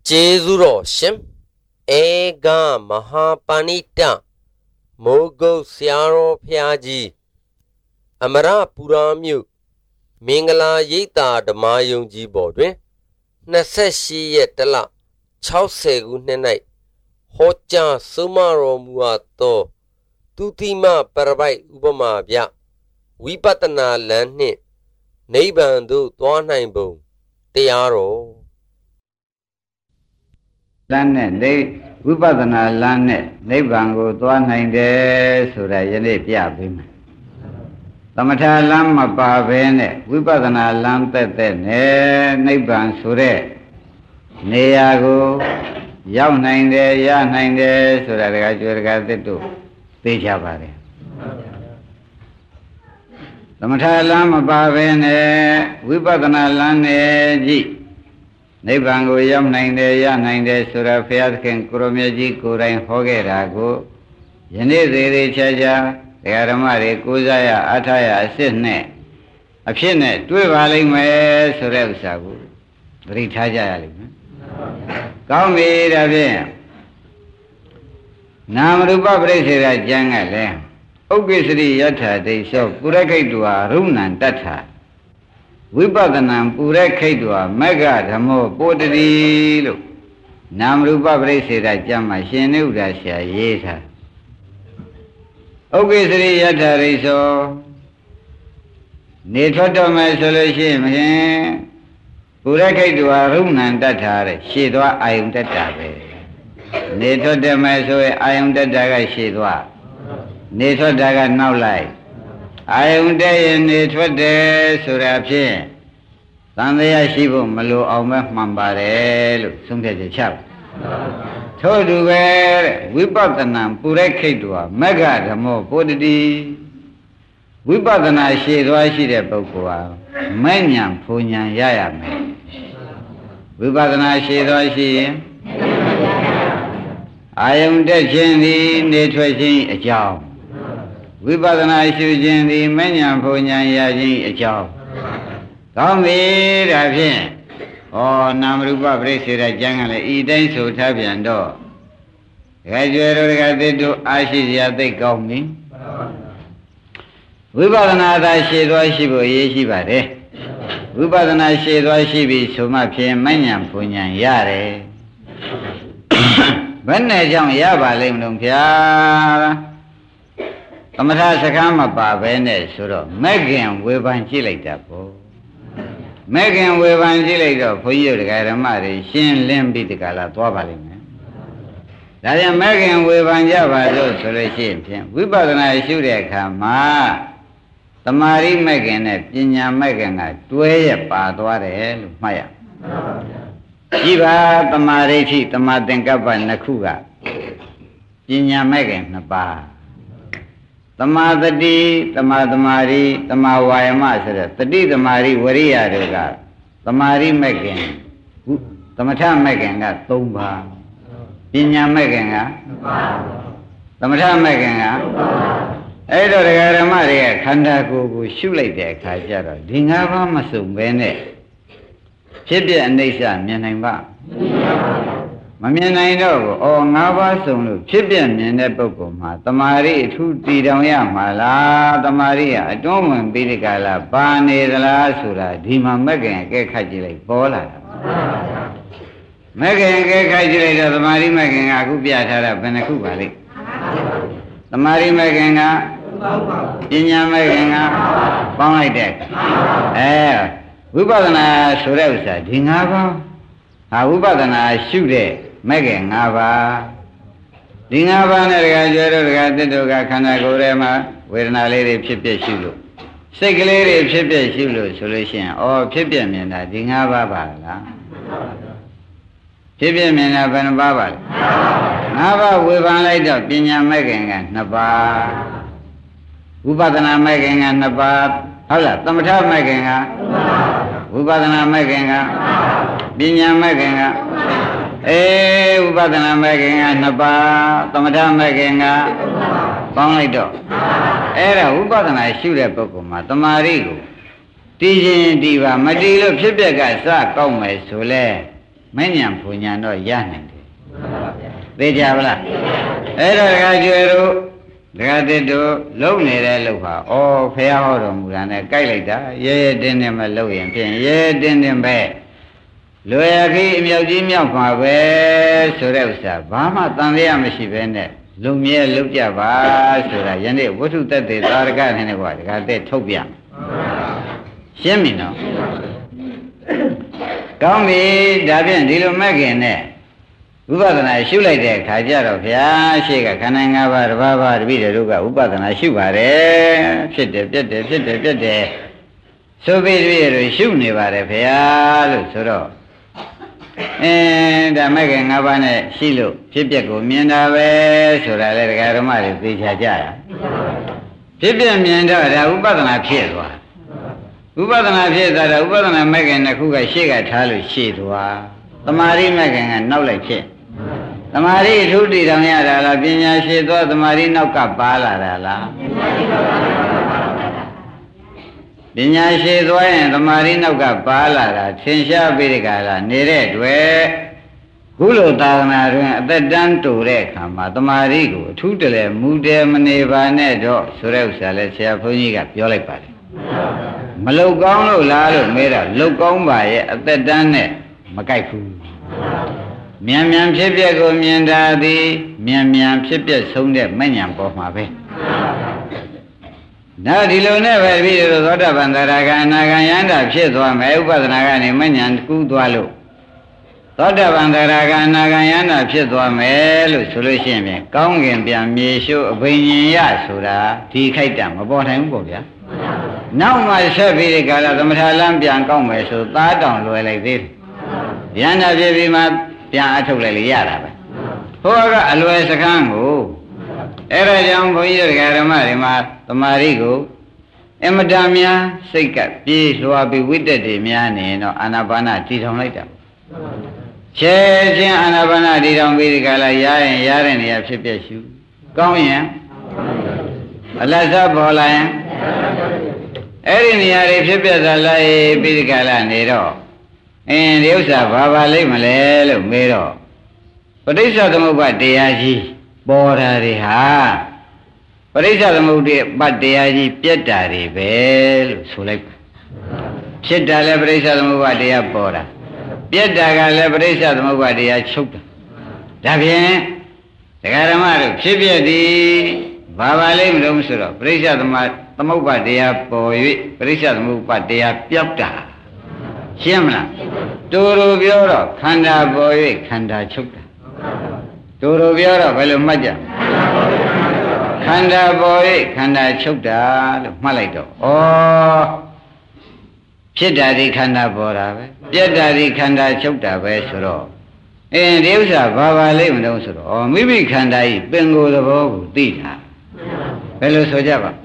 Jezuro Shim Ega Mahapanita Mogo Siaro Piaji Amara Puramyu Mingala Yita the Mayunji Bodwin Naseshi Yetala Chausegu Nenai Hocha Sumaro Muato Tutima Parabai Ubama Bia Wipatana Lani Neighbandu Tuanaimbo Tiaro Lane, Upadana Lane, Nebango, Tuanainde, Sura Yene Piabim. Tamata Lama Babene, Upadana Lante, Neban Sure, Neago, Yauninde, Yaninde, Sura Gajurgatu, Pichabare. Tamata Lama Babene, Upadana Lane, G. Nebango Yam 9 ya 9 Sura Fiatkin Kuromeji Kurain Hogerago Yene Chaja, Yaramari, Kuzaya, Ataya, Sydney. A Pine, 2 valing me Surevsagu, Ritaja. Come here again. Namrupa Presira Jangale. Obviously, Yata, they saw Purakaitua, Runan Tata. Vipadanam Pura Kaidua, Mega Damo, Podrilu Namrupa Bresira Jama, Shenu Rasha, Yeta. Obviously, Yata Riso Netotoma Solution, Pura Kaidua, Runan Tatare, Shidwa, I am Tatabe. Netotoma, so I am the Daga Shidwa. Netodaga now lie. I am there in it for the Surapin. Sunday Shibu Malu Alma Mambare, Sunday the chap. Told you where we bought the name Purekidua, Mega the more Podidi. We bought the night shade, why she the Bokua, Manyan, Punyan, Yaya. We bought the night shade, why she. I am the Jenny, nature a job. Vipadana Shujin, the Manyan Punyan Yaji, a job. Come here, Ravian. Oh, Namrupa Bresira Jangle, Eden so Tabian door. Graduated to Ashia, they call me. Vipadana Shido Shibu Yeshibare. Vipadana Shido Shibi, so much Manyan Punyan Yare. When I jump Yaba Limdum Amata Sakama Babene Suro, Megan Wevangilator. Megan Wevangilator for you to get a marry, Shin Limbi the Gala Twabalim. That is Megan Wevanjava, those solutions. We bought an I shoot a kama. The Marie Megan at Pinya Megan at 2 Padware, Maya. Jiva, the Marichi, the Madenkapa and Nakuga. Pinya Megan, the bar. Tamadadi, Tamadamari, Tamawayama, Tadi the Mari, Waria Rega, Tamari Megan, Tamata Megan at Tomba, Pinya Megan, Tamata Megan, Edo Regara Maria, Kandaku, Shulate, Kajara, Dingava Masum Bene, Chibia and Nisa, Mianamba. Mamina know, or Nava Sunu, Chibian in the Bokuma, the Marie, 2 Tidamia, Mala, the Maria, I don't want Bidigala, Bani, the Lasura, Dima Megan, get Kajilate, Bola. Megan, get Kajilate, the Marie Megan, Akubia, Benakubali. The Marie Megan, Inya Megan, Bongai deck. Eh, we bought an Surevsa, Dingava. Ubadana shoot it, Megan Ava. Dingava Nerga Kanagorema, where an lady Pipia Shulu. Second lady Pipia Shulu solution, or Pipia Mina, Dingava Bala. Pipia Mina Banababa. Nava, we van light up, Pinya Megan and Naba. Ubadana Megan and Naba. Hala, Tamata Megan. Ubadana Megan. Binya Megan, Ubadana Megan, Naba, Tamata Megan, Bonglido. Era Ubadana shoot a Pokuma, Tamarigo. Tijin Diva, Madilo Pipega, Sa, Come, Sole. မဉ္ဇဉ်ဘုံညာတော့ရနိုင်တယ်သိကြပါလားအဲ့တော့ဒကာကျွယ်တို့ဒကာတစ်တို့လုံနေတဲ့လုံဟာဩဖះဟောတော်မူတာနဲ့ကြိုက်လိုက်တာရဲရဲတင်းတင်းပဲလုံရင်ဖြင့်ရဲတင်းတင်းပဲလွယ်ခီးအမြောက်ကြီးမြောက်မှာပဲဆိုတဲ့ဥစ္စာဘာမှတန်လျာမရှိပဲနဲ့လုံမြဲလုံကြပါဆိုတာယနေ့ဝတ္ထုတတ်တဲ့သာရကနဲ့ကွာဒကာတဲ့ထုတ်ပြန်ရှင်းပြီနော်ကောင်းပြီဒါဖြင့်ဒီလိုမဲ့ခင်နဲ့ဝိပဿနာရှုလိုက်တဲ့အခါကျတော့ဗျာရှေ့ကခန္ဓာ၅ပါးတစ်ပါးပါးတပိတဲ့တို့ကဝိပဿနာရှုပါတယ်ဖြစ်တယ်ပြက်တယ်ဖြစ်တယ်ပြက်တယ်ဆိုပြီးတပိတဲ့တို့ရှုနေပါတယ်ဗျာလို့ဆိုတော့ဒါမဲ့ခင်၅ပါးနဲ့ရှိလို့ဖြစ်ပျက်ကိုမြင်တာပဲဆိုတာလေဒကာဓမ္မတွေသိချာကြရဖြစ်ပျက်မြင်တော့ဒါဥပဒနာဖြစ်သွားဥပဒနာဖြစ်သွားတော့ဥပဒနာမဲ့ခင်တစ်ခုကရှေ့ကထားလို့ရှေ့သွားသမာဓိမဲ့ခင်ကနောက်လိုက်ဖြစ်သမာဓိအထုတည်တော်ရတာလားပညာရှေ့သွားသမာဓိနောက်ကပါလာတာလားပညာရှည်သွားရင်သမာဓိနောက်ကပါလာတာသင်ရှားပြီးဒီကလာနေတဲ့တွေ့ခုလိုသာသနာတွင်အသက်တန်းတူတဲ့အခါမှာသမာဓိကိုအထူးတလဲမူတယ်မနေပါနဲ့တော့ဆိုတဲ့ဥစ္စာလဲဆရာဘုန်းကြီးကပြောလိုက်ပါတယ်မလုတ်ကောင်းလို့လားလို့မေးတော့လုတ်ကောင်းပါရဲ့အသက်တန်းနဲ့မကြိုက်ဘူးမြန်မြန်ဖြစ်ပျက်ကိုမြင်တာသည်မြန်မြန်ဖြစ်ပျက်ဆုံးတဲ့မဉ္ဇဉ်ပေါ်မှာပဲနောက်ဒီလိုနဲ့ပဲပြီးတော့သောတာပန်သရဂံအနာဂံယန္တာဖြစ်သွားမယ်ဥပဒနာကနေမဉ္ဇဉ်ကူးသွားလို့သောတာပန်သရဂံအနာဂံယန္တာဖြစ်သွားမယ်လို့ဆိုလို့ရှိရင်ဖြင့်ကောင်းကင်ပြန်မြေရှို့အဘိညာဉ်ရဆိုတာဒီခိုက်တာမပေါ်နိုင်ဘူးပေါ့ဗျာနောက်မှဆက်ပြီးဒီကာလသမထလမ်းပြန်ကောက်မယ်ဆိုသားတောင်လွယ်လိုက်သေးတယ်ယန္တာဖြစ်ပြီးမှပြန်အထုတ်လိုက်လေရတာပဲဟိုကအလွယ်စကမ်းကိုအဲ့ဒါကြောင့်ဘုန်းကြီးတို့ဓမ္မတွေမှာသမာဓိကိုအမတန်များစိတ်ကပြေးလွှာပြီးဝိတ္တတွေများနေတော့အာနာပါနတည်ထောင်လိုက်တာချဲချင်းအာနာပါနတည်ထောင်ပြီးဒီကလာရရင်ရတဲ့နေရာဖြစ်ပြရှုကောင်းရင်အလတ်စားပေါ်လာရင်အဲ့ဒီနေရာတွေဖြစ်ပြသွားလိုက်ပြီးဒီကလာနေတော့ဒီဥစ္စာဘာပါလိမ့်မလဲလို့မေးတော့ပဋိစ္စသမုပ္ပါတရားကြီးပေါ်တာတွေဟာပရိစ္ဆေသမုဒ္ဒေပတ်တရားကြီးပြက်တာတွေပဲလို့ဆိုလိုက်ပါဖြစ်တာလည်းပရိစ္ဆေသမုပ္ပါတရားပေါ်တာပြက်တာကလည်းပရိစ္ဆေသမုပ္ပါတရားချုပ်တာဒါဖြင့်ဒကာဓမ္မတို့ဖြစ်ပြသည်ဘာပါလိမ့်မလို့ဆိုတော့ပရိစ္ဆေသမုပ္ပါတရားပေါ်၍ပရိစ္ဆေသမုပ္ပါတရားပြောက်တာရှင်းမလားတူတူပြောတော့ခန္ဓာပေါ်၍ခန္ဓာချုပ်တာတူတူပြောတော့ဘယ်လိုမှတ်ကြခန္ဓာပေါ်၍ခန္ဓာချုပ်တာလို့မှတ်လိုက်တော့ဩဖြစ်တာဒီခန္ဓာပေါ်တာပဲပြက်တာဒီခန္ဓာချုပ်တာပဲဆိုတော့ဒီဥစ္စာဘာပါလိမ့်မလို့ဆိုတော့မိမိခန္ဓာဤပင်ကိုယ်သဘောကိုသိတာဘယ်လိုဆိုကြပါ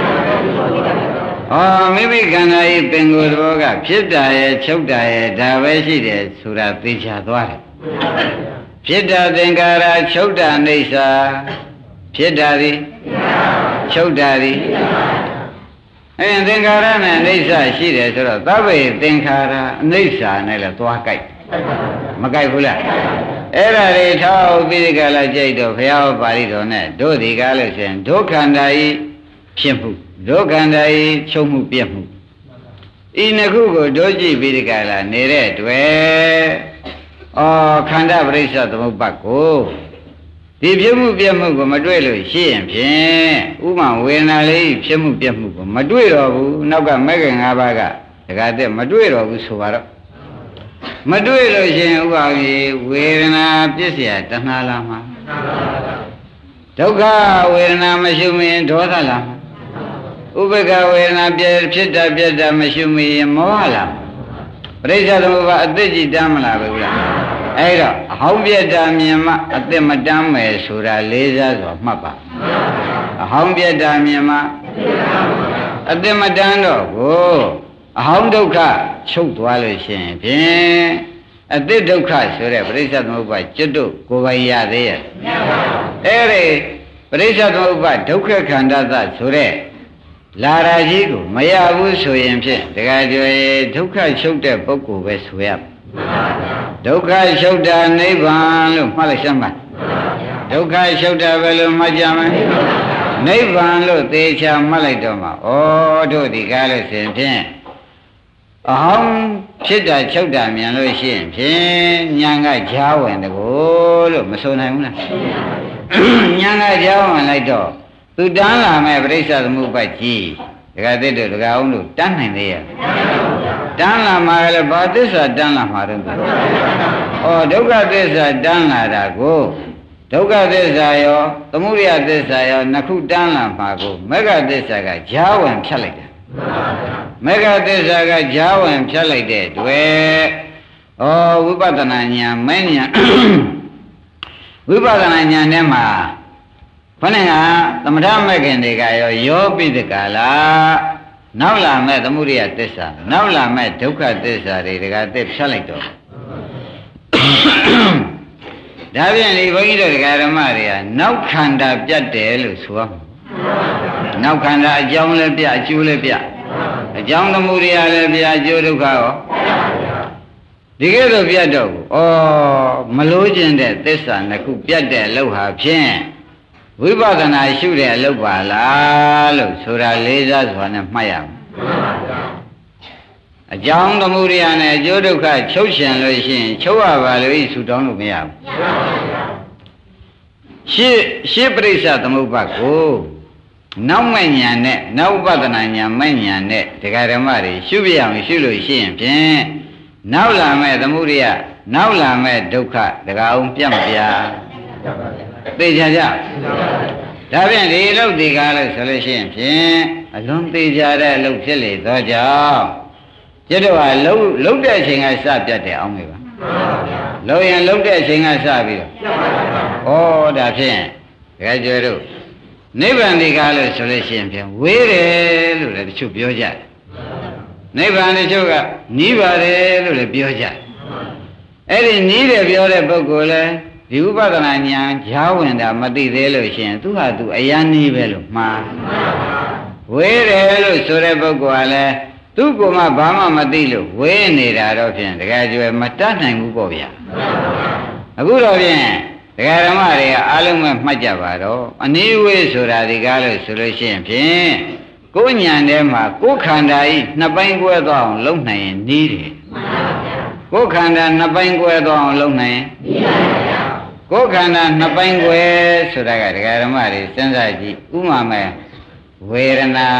မိမိခန္ဓာဤပင်ကိုယ်သဘောကဖြစ်တာရဲ့ချုပ်တာရဲ့ဒါပဲရှိတယ်ဆိုတာသိချသွားတယ်ဖြစ်တာသင်္ကာရချုပ်တာအိဋ္ဌာဖြစ်တာသည်ချုပ်တာသည်သင်္ခါရနဲ့အိဋ္ဌာရှိတယ်ဆိုတော့သဗ္ဗေသင်္ခါရအိဋ္ဌာနဲ့လည်းသွားကြိုက်မကြိုက်ဘူးလားအဲ့ဒါတွေထောက်ပြီးဒီကလာကြိုက်တော့ဘုရားဟောပါဠိတော်နဲ့တို့ဒီကားလို့ဆိုရင်ဒုက္ခန္တာဤဖြစ်မှုဒုက္ခန္တာဤချုပ်မှုပြက်မှုဤနှစ်ခုကိုတို့ကြည့်ပြီးဒီကလာနေတဲ့တွေ့ခန္ဓာပရိစ္ဆေသမုပ္ပါကိုဒီဖြစ်မှုပြက်မှုကိုမတွေ့လို့ရှိရင်ဖြင့်ဥပမာဝေဒနာလေးဖြစ်မှုပြက်မှုကိုမတွေ့တော့ဘူးနောက်ကမဂ္ဂင်၅ပါးကတခါတည်းမတွေ့တော့ဘူးဆိုတော့မတွေ့လို့ရှိရင်ဥပမာဝေဒနာပြစ်เสียတဏှာလာမှာဒုက္ခဝေဒနာမရှိမရင်ဒေါသလာမှာဥပ္ပခဝေဒနာဖြစ်တာပြက်တာမရှိမရင်မောဟလာပရိစ္ဆေသမုပ္ပါအသိကြည်တမ်းမလားဘူးလားအဲ့တော့အဟောင်းပြက်တာမြင်မှအသိမတမ်းမယ်ဆိုတာလေးစားစွာမှတ်ပါအဟောင်းပြက်တာမြင်မှအသိမတမ်းတော့ကိုအဟောင်းဒုက္ခချုပ်သွားလို့ရှိရင်ဖြင့်အသိဒုက္ခဆိုတဲ့ပရိစ္ဆေသမုပ္ပါကျွတ်တို့ကိုယ်ပိုင်ရသေးရဲ့အဲ့ဒီပရိစ္ဆေသမုပ္ပါဒုက္ခခန္ဓာသဆိုတဲ့လာရာကြီးကိုမရဘူးဆိုရင်ဖြင့်တခါကျွေဒုက္ခချုပ်တဲ့ပုဂ္ဂိုလ်ပဲဆိုရမယ်ဒုက္ခရှုတ်တာနိဗ္ဗာန်လို့မှတ်လိုက်စမ်းပါဒုက္ခရှုတ်တာပဲလို့မှတ်ကြမယ်နိဗ္ဗာန်လို့သေချာမှတ်လိုက်တော့မှဩတို့ဒီကားလို့ဆိုရင်ဖြင့်အဟောင်းဖြစ်တာချုပ်တာမြန်လို့ရှိရင်ဖြင့်ညာကကြားဝင်တကိုလို့မဆိုနိုင်ဘူးလားညာကကြားဝင်လိုက်တော့သူတန်းလာမဲ့ပြိဿသမုပ္ပါကြီးဒကာသစ်တို့ဒကာအောင်တို့တန်းနိုင်သေးရဲ့တန်းလာမှာလည်းဘာသစ္စာတန်းလာမှာတော့ဩဒုက္ခသစ္စာတန်းလာတာကိုဒုက္ခသစ္စာရောသမုဒယသစ္စာရောနှစ်ခုတန်းလာမှာကိုမေဃသစ္စာကကြားဝင်ဖြတ်လိုက်တယ်မေဃသစ္စာကကြားဝင်ဖြတ်လိုက်တဲ့တွေ့ဩဝိပဿနာဉာဏ်မဉာဏ်ဝိပဿနာဉာဏ်ထဲမှာခொနဲ့ကသမထမဲ့ခင်တွေကရောပိတကလာနောက်လာမဲ့သမုဒယသစ္စာနောက်လာမဲ့ဒုက္ခသစ္စာတွေတကသက်ဖြတ်လိုက်တော့ဒါပြန်ဒီဘုန်းကြီးတို့ဓမ္မတွေကနောက်ခန္ဓာပြတ်တယ်လို့ဆိုရမှာနောက်ခန္ဓာအကြောင်းလည်းပြအကျိုးလည်းပြအကြောင်းသမုဒယလည်းပြအကျိုးဒုက္ခရောဒီကဲတော့ပြတ်တော့ဘူးဩမလို့ခြင်းတဲ့သစ္စာနှစ်ခုပြတ်တဲ့အလုပ်ဟာဖြင့်ဝိပဿနာရှုတဲ့အလုပ်ပါလားလို့ဆိုတာလေးစားစွာနဲ့မှတ်ရမယ်အကြောင်းသမုဒယနဲ့အကျိုးဒုက္ခချုပ်ရှင်လို့ရှိရင်ချုပ်ရပါလို့ဤဆူတောင်းလို့မရဘူးရှေ့ပြိဿသမုပ္ပါကိုနောက်မဲ့ညာနဲ့နောက်ဥပဒနာညာမဲ့ညာနဲ့ဒကာဓမ္မတွေရှုပြအောင်ရှုလို့ရှိရင်ဖြင့်နောက်လာမဲ့သမုဒယနောက်လာမဲ့ဒုက္ခဒကာအောင်ပြတ်မပြသိကြကြဒါဖြင့်ဒီအလုပ်ဒီကားလို့ဆိုလို့ရှိရင်ဖြင့်အလွန်သိကြတဲ့အလုပ်ဖြစ်လေသောကြောင့်ကျတော့ကလုံးတဲ့အချိန်ကစပြတ်တယ်အောင်မေးပါလုံးရင်လုံးတဲ့အချိန်ကစပြီးတော့ဩဒါဖြင့်ဒကာကျွဲတို့နိဗ္ဗာန်ဒီကားလို့ဆိုလို့ရှိရင်ဖြင့်ဝေးတယ်လို့လည်းတချို့ပြောကြတယ်နိဗ္ဗာန်တချို့ကနီးပါတယ်လို့လည်းပြောကြတယ်အဲ့ဒီနီးတယ်ပြောတဲ့ပုဂ္ဂိုလ်လည်းဒီဥပဒနာဉာဏ်ကြားဝင်တာမသိသေးလို့ရှိရင်သူဟာသူအယံနီးပဲလို့မှားဝေးတယ်လို့ဆိုတဲ့ပုဂ္ဂိုလ်ကလည်းသူ့ကိုယ်မှဘာမှမသိလို့ဝေးနေတာတော့ဖြင့်တကယ်ကျွယ်မတတ်နိုင်ဘူးပေါ့ဗျာအခုတော့ဖြင့်ဒကာဓမ္မတွေကအားလုံးပဲမှတ်ကြပါတော့အနည်းဝေးဆိုတာဒီကားလို့ဆိုလို့ရှိရင်ဖြင့်ကိုယ်ဉာဏ်ထဲမှာကိုယ်ခန္ဓာဤနှစ်ပိုင်းကွဲသွားအောင်လုပ်နိုင်ရင်နီးတယ်ကိုယ်ခန္ဓာနှစ်ပိုင်းကွဲသွားအောင်လုပ်နိုင်ရင်နီးပါဗျာကိုယ်ခန္ဓာနှစ်ပိုင်းကွဲဆိုတာကဒကာဓမ္မတွေစဉ်းစားကြည့်ဥမာမဲ့ဝေဒနာ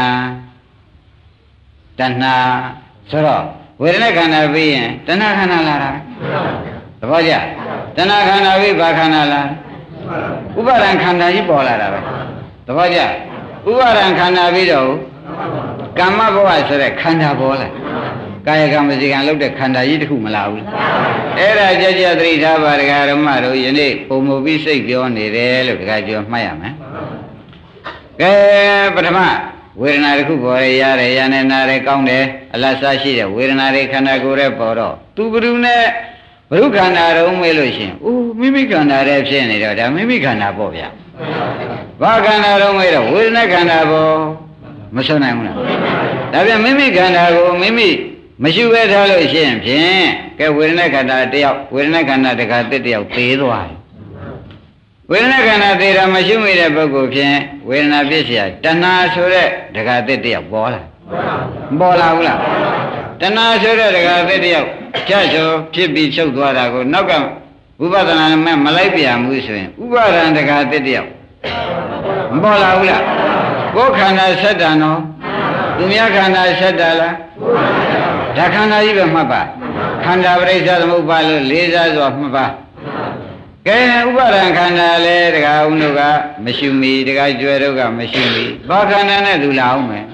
တဏှာဆိုတော့ဝေဒနာခန္ဓာပြီးရင်တဏှာခန္ဓာလာတာသဘောကျတဏှာခန္ဓာပြီးဘာခန္ဓာလာဥပါဒံခန္ဓာကြီးပေါ်လာတာပဲသဘောကျဥပါဒံခန္ဓာပြီးတော့ကာမဘဝဆိုတဲ့ခန္ဓာပေါ်လာကာယကံဝစီကံလုပ်တဲ့ခန္ဓာကြီးတစ်ခုမလာဘူးအဲ့ဒါကြကြသတိထားပါဒကာဓမ္မတို့ယနေ့ပုံမူပြီးစိတ်ပြောနေတယ်လို့ဒကာကျော်မှတ်ရမယ်ကဲပထမဝေဒနာတစ်ခုပေါ်ရရတယ်ရနေနာတယ်ကောင်းတယ်အလတ်စားရှိတဲ့ဝေဒနာတွေခန္ဓာကိုယ်ရဲ့ပေါ်တော့သူဘုရုနဲ့ဘုရုခန္ဓာတုံးမေးလို့ရှင်အိုးမိမိခန္ဓာရဲ့ဖြစ်နေတော့ဒါမိမိခန္ဓာပေါ့ဗျာဘာခန္ဓာတုံးမေးတော့ဝေဒနာခန္ဓာပေါ်မဆွနိုင်ဘူးလားဒါပြန်မိမိခန္ဓာကိုမိမိမရှိပဲထားလို့ရှိရင်ဖြင့်ကဲဝေဒနာခန္ဓာတယောက်ဝေဒနာခန္ဓာတခါတစ်တယောက်သေးသွားတယ်ဝေဒနာခန္ဓာသေးတာမရှိမိတဲ့ပုဂ္ဂိုလ်ဖြင့်ဝေဒနာဖြစ်เสียတဏှာဆိုတဲ့တခါတစ်တယောက်ပေါ်လာပေါ်လာဘူးလားတဏှာဆိုတဲ့တခါတစ်တယောက်ကြဆိုဖြစ်ပြီးချုပ်သွားတာကိုနောက်ကဝိပဿနာနဲ့မလိုက်ပြန်ဘူးဆိုရင်ဥပါဒံတခါတစ်တယောက်မပေါ်လာဘူးလားကိုယ်ခန္ဓာဆက်တာနော်သူများခန္ဓာဆက်တာလားဒါခန္ဓာကြီးပဲမှတ်ပါခန္ဓာပရိစ္ဆေသမုပ္ပါလို့လေးစားစွာမှတ်ပါကဲဥပါဒံခန္ဓာလဲတခါဦးတို့ကမရှိမီတခါကျွဲတို့ကမရှိမီဘာခန္ဓာနဲ့သူလာအောင်မယ်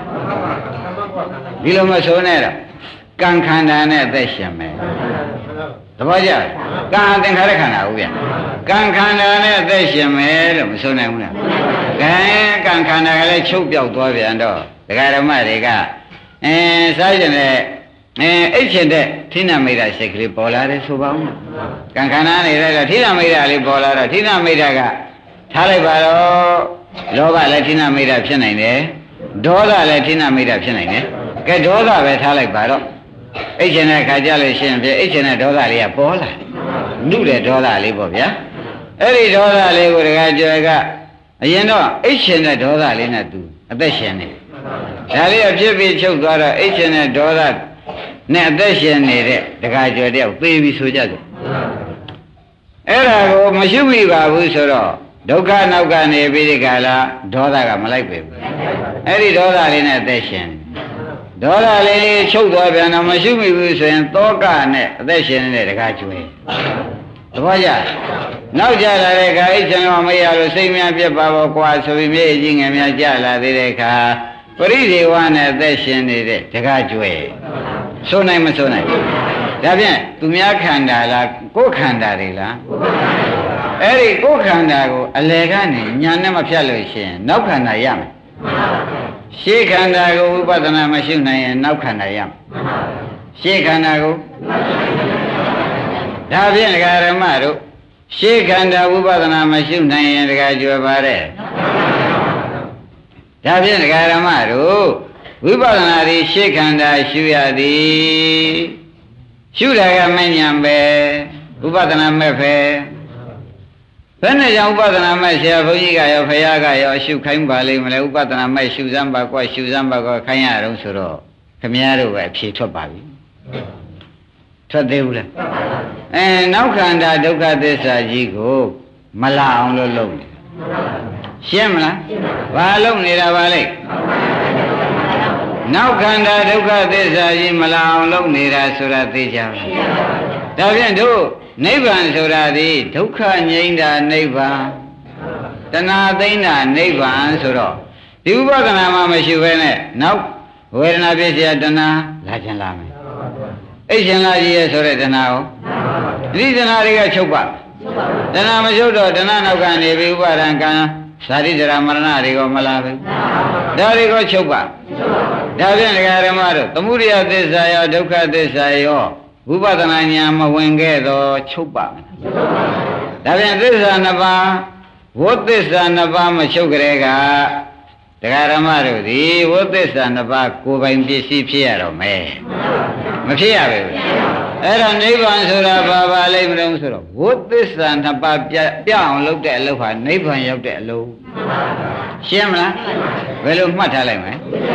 ဒီလိုမဆိုနဲ့တော့ကံခန္ဓာနဲ့အသက်ရှင်မယ်သဘောကျကံအသင်္ခါရခန္ဓာဟုတ်ဗျာကံခန္ဓာနဲ့အသက်ရှင်မယ်လို့မဆိုနိုင်ဘူးလားကံခန္ဓာကလည်းချုပ်ပြောက်သွားပြန်တော့ဒကာဓမ္မတွေကစားကျင်တဲ့အိတ်ချင်တဲ့ထိဏမိတ်တာစိတ်ကလေးပေါ်လာတယ်ဆိုပါဦးကံခန္ဓာနေတဲ့ထိဏမိတ်တာလေးပေါ်လာတော့ထိဏမိတ်တာကထားလိုက်ပါတော့လောဘလည်းထိဏမိတ်တာဖြစ်နိုင်တယ်ဒေါသလည်းထိဏမိတ်တာဖြစ်နိုင်တယ်ကဲဒေါသပဲထားလိုက်ပါတော့အိတ်ချင်တဲ့ခါကြလို့ရှိရင်ဖြင့်အိတ်ချင်တဲ့ဒေါသလေးကပေါ်လာနုတဲ့ဒေါသလေးပေါ့ဗျာအဲ့ဒီဒေါသလေးကိုတခါကျွယ်ကအရင်တော့အိတ်ချင်တဲ့ဒေါသလေးနဲ့သူအသက်ရှင်နေဒါလေးကဖြစ်ပြီးချုပ်သွားတော့အိတ်ချင်တဲ့ဒေါသနဲ့အသက်ရှင်နေတဲ့တခါကျွယ်တယောက်သေပြီဆိုကြတယ်အဲ့ဒါကိုမရှိမိပါဘူးဆိုတော့ဒုက္ခနောက်ကနေပြီးဒီကလာဒေါသကမလိုက်ပဲဘူးအဲ့ဒီဒေါသလေးနဲ့အသက်ရှင်ဒေါသလေးချုပ်သွားပြန်တော့မရှိမိဘူးဆိုရင်သောကနဲ့အသက်ရှင်နေတဲ့တခါကျွယ်သဘောကျနောက်ကြလာတဲ့အခါအိတ်ချင်တော့မရလို့စိတ်များပြက်ပါဘောကွာဆိုပြီးမြေကြီးငယ်များကြလာသေးတဲ့အခါပရိဒေဝနဲ့အသက်ရှင်နေတဲ့တခါကျွယ်ဆိုနိုင်မဆိုနိုင်ဒါဖြင့်သူများခန္ဓာလားကိုယ်ခန္ဓာတွေလားအဲ့ဒီကိုယ်ခန္ဓာကိုအလယ်ကနေညာနဲ့မဖြတ်လို့ရှိရင်နောက်ခန္ဓာရမယ်ရှေးခန္ဓာကိုဝိပဿနာမရှိနိုင်ရင်နောက်ခန္ဓာရမယ်ရှေးခန္ဓာကိုဒါဖြင့်ဒကာရမတို့ရှေးခန္ဓာဝိပဿနာမရှိနိုင်ရင်ဒကာကျွယ်ပါတဲ့ဒါဖြင့်ဒကာရမတို့ဝိပဿနာဒီရှေးခန္ဓာရှုရသည်ရှုတာကမဉ္ဇဉ်ပဲဥပဒနာမဲ့ပဲဘယ်နဲ့ကြောင့်ဥပဒနာမဲ့ဆရာဘုန်းကြီးကရောဖရာကရောရှုခိုင်းပါလိမ့်မလဲဥပဒနာမဲ့ရှုစမ်းပါကွာရှုစမ်းပါကွာခိုင်းရအောင်ဆိုတော့ခမည်းတော်ပဲအဖြေထွက်ပါပြီထွက်သေးဘူးလားနောက်ခန္ဓာဒုက္ခသစ္စာကြီးကိုမလာအောင်လို့လုပ်နေရှင်းမလားဘာလုပ်နေတာပါလဲနောက်ခန္ဓာဒုက္ခသစ္စာကြီးမလာအောင်လုပ်နေတာဆိုတာသိကြပါဘူးဒါဖြင့်တို့နိဗ္ဗာန်ဆိုတာဒီဒုက္ခငြိမ်းတာနိဗ္ဗာန်တဏှာသိမ်းတာနိဗ္ဗာန်ဆိုတော့ဒီဥပဒနာမှမရှိဘဲနဲ့နောက်ဝေဒနာဖြစ်เสียတဏှာလာခြင်းလာမယ်အိတ်ရှင်လာကြီးရဲ့ဆိုတဲ့တဏှာကိုဒီတဏှာတွေကချုပ်ပါတဏှာမချုပ်တော့တဏှာနောက်ကနေပြီးဥပါဒံကံဇာတိဇရာမရဏတွေကိုမလာဘူးဒါတွေကိုချုပ်ပါဒါဖြင့်ဒကာရမတို့သမုဒိယသစ္စာရောဒုက္ခသစ္စာရောဝိပဿနာဉာဏ်မဝင်ခဲ့တော့ချုပ်ပါမယ်ဒါဖြင့်သစ္စာနှစ်ပါးဝိသစ္စာနှစ်ပါးမချုပ်ကြတဲ့ကဒကာရမတို့ဒီဝိသစ္စာနှစ်ပါးကိုယ်ပိုင်ပစ္စည်းဖြစ်ရတော့မယ်မဖြစ်ရဘူးအဲ့ဒါနိဗ္ဗာန်ဆိုတာဘာပါလိမ့်မလို့ဆိုတော့ဝိသစ္စာနှစ်ပါးပြအောင်လုပ်တဲ့အလုပ်ဟာနိဗ္ဗာန်ရောက်တဲ့အလုပ်ရှင်းမလားဘယ်လိုမှတ်ထားလိုက်မလဲ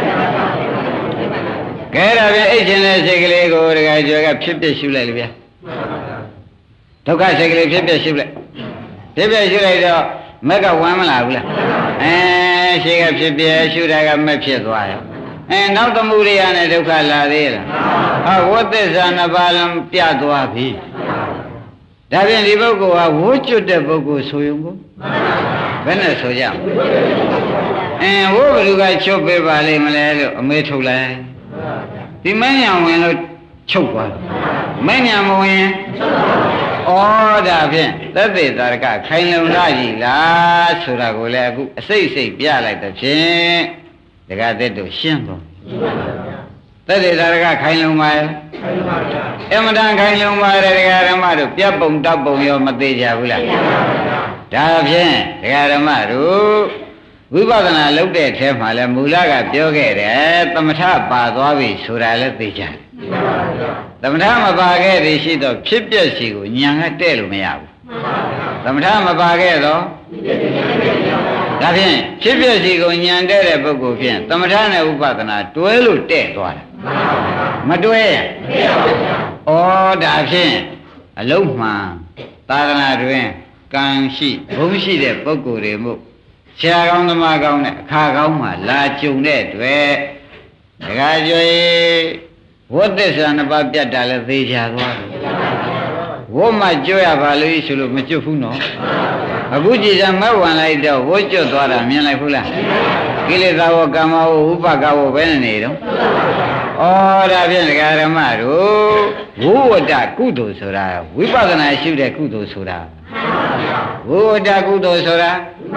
ကဲဒါပြန်အိတ်ချင်တဲ့စိတ်ကလေးကိုတခါကျွဲကဖြစ်ဖြစ်ရှုလိုက်လေဗျာဒုက္ခစိတ်ကလေးဖြစ်ဖြစ်ရှုလိုက်ဖြစ်ဖြစ်ရှုလိုက်တော့မက်ကဝမ်းမလာဘူးလားရှိကဖြစ်ဖြစ်ရှုတာကမက်ဖြစ်သွားရောနောက်သမုဒိယနဲ့ဒုက္ခလာသေးလားဝိသစ္စာနှစ်ပါးလုံးပြသွားပြီဒါဖြင့်ဒီပုဂ္ဂိုလ်ဟာဝိကျွတ်တဲ့ပုဂ္ဂိုလ်ဆိုရုံကိုဘယ်နဲ့ဆိုကြမလဲဝိဘလူကချုပ်ပေးပါလိမ့်မလဲလို့အမေးထုတ်လိုက်ဒီမဉဏ်ဝင်လို့ချုပ်သွားမဉဏ်မဝင်ဒါဖြင့်သတ္တေသာရကခိုင်လုံလာကြီးလားဆိုတာကိုလည်းအခုအစိတ်စိတ်ပြလိုက်တဲ့ဖြင့်ဒကာသစ်တို့ရှင်းသွားသတ္တေသာရကခိုင်လုံပါရဲ့အမတန်ခိုင်လုံပါတယ်ဒကာဓမ္မတို့ပြတ်ပုံတောက်ပုံရောမသေးကြဘူးလားဒါဖြင့်ဒကာဓမ္မတို့ဝိပဿနာလုပ်တဲ့ထဲမှာလဲမူလကပြောခဲ့တယ်သမထပါသွားပြီဆိုတာလည်းသိကြတယ်သမထမပါခဲ့သည်ရှိတော့ဖြစ်ပျက်စီကိုဉာဏ်ကတဲ့လို့မရဘူးသမထမပါခဲ့တော့ဒါဖြင့်ဖြစ်ပျက်စီကိုဉာဏ်တဲ့ပုဂ္ဂိုလ်ဖြင့်သမထနဲ့ဥပဒနာတွဲလို့တဲ့သွားတယ်မတွဲဒါဖြင့်အလုံးမှန်သာသနာတွင်ကံရှိဘုံရှိတဲ့ပုဂ္ဂိုလ်တွေမို့ဆရာကောင်းသမားကောင်းနဲ့အခါကောင်းမှလာကြုံတဲ့တွေ့ဒကာကျွေဝိသစ္စာနှစ်ပါးပြတ်တာလည်းသေချာသွားတယ်ဝိမကျွတ်ရပါလို့ဆိုလို့မကျွတ်ဘူးနော်အခုကြည်စံမဝင်လိုက်တော့ဝိကျွတ်သွားတာမြင်လိုက်ဘူးလားကိလေသာဝကမ္မဝဥပကဝဘယ်နဲ့နေတော့ဒါဖြင့်ဒကာရမတို့ဝိဝတ္တကုသိုလ်ဆိုတာဝိပဿနာရှုတဲ့ကုသိုလ်ဆိုတာဝိဝတ္တကုသိုလ်ဆိုတာ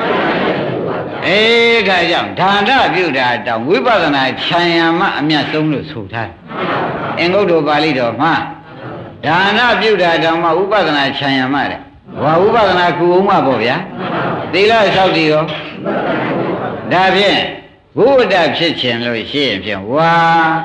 ဒါကြောင့်ဒါနပြုတာတောင်ဝိပဿနာခြံရံမှအမြတ်ဆုံးလို့ဆိုထားတယ်အင်္ဂုတ္တပါဠိတော်မှာဒါနပြုတာတောင်မှဥပဒနာခြံရံမှတဲ့ဥပဒနာကုအောင်မှပေါ့ဗျာသီလဆောက်တည်ရောဒါဖြင့်ဘုဒ္ဓဖြစ်ခြင်းလို့ရှိရင်ဖြင့်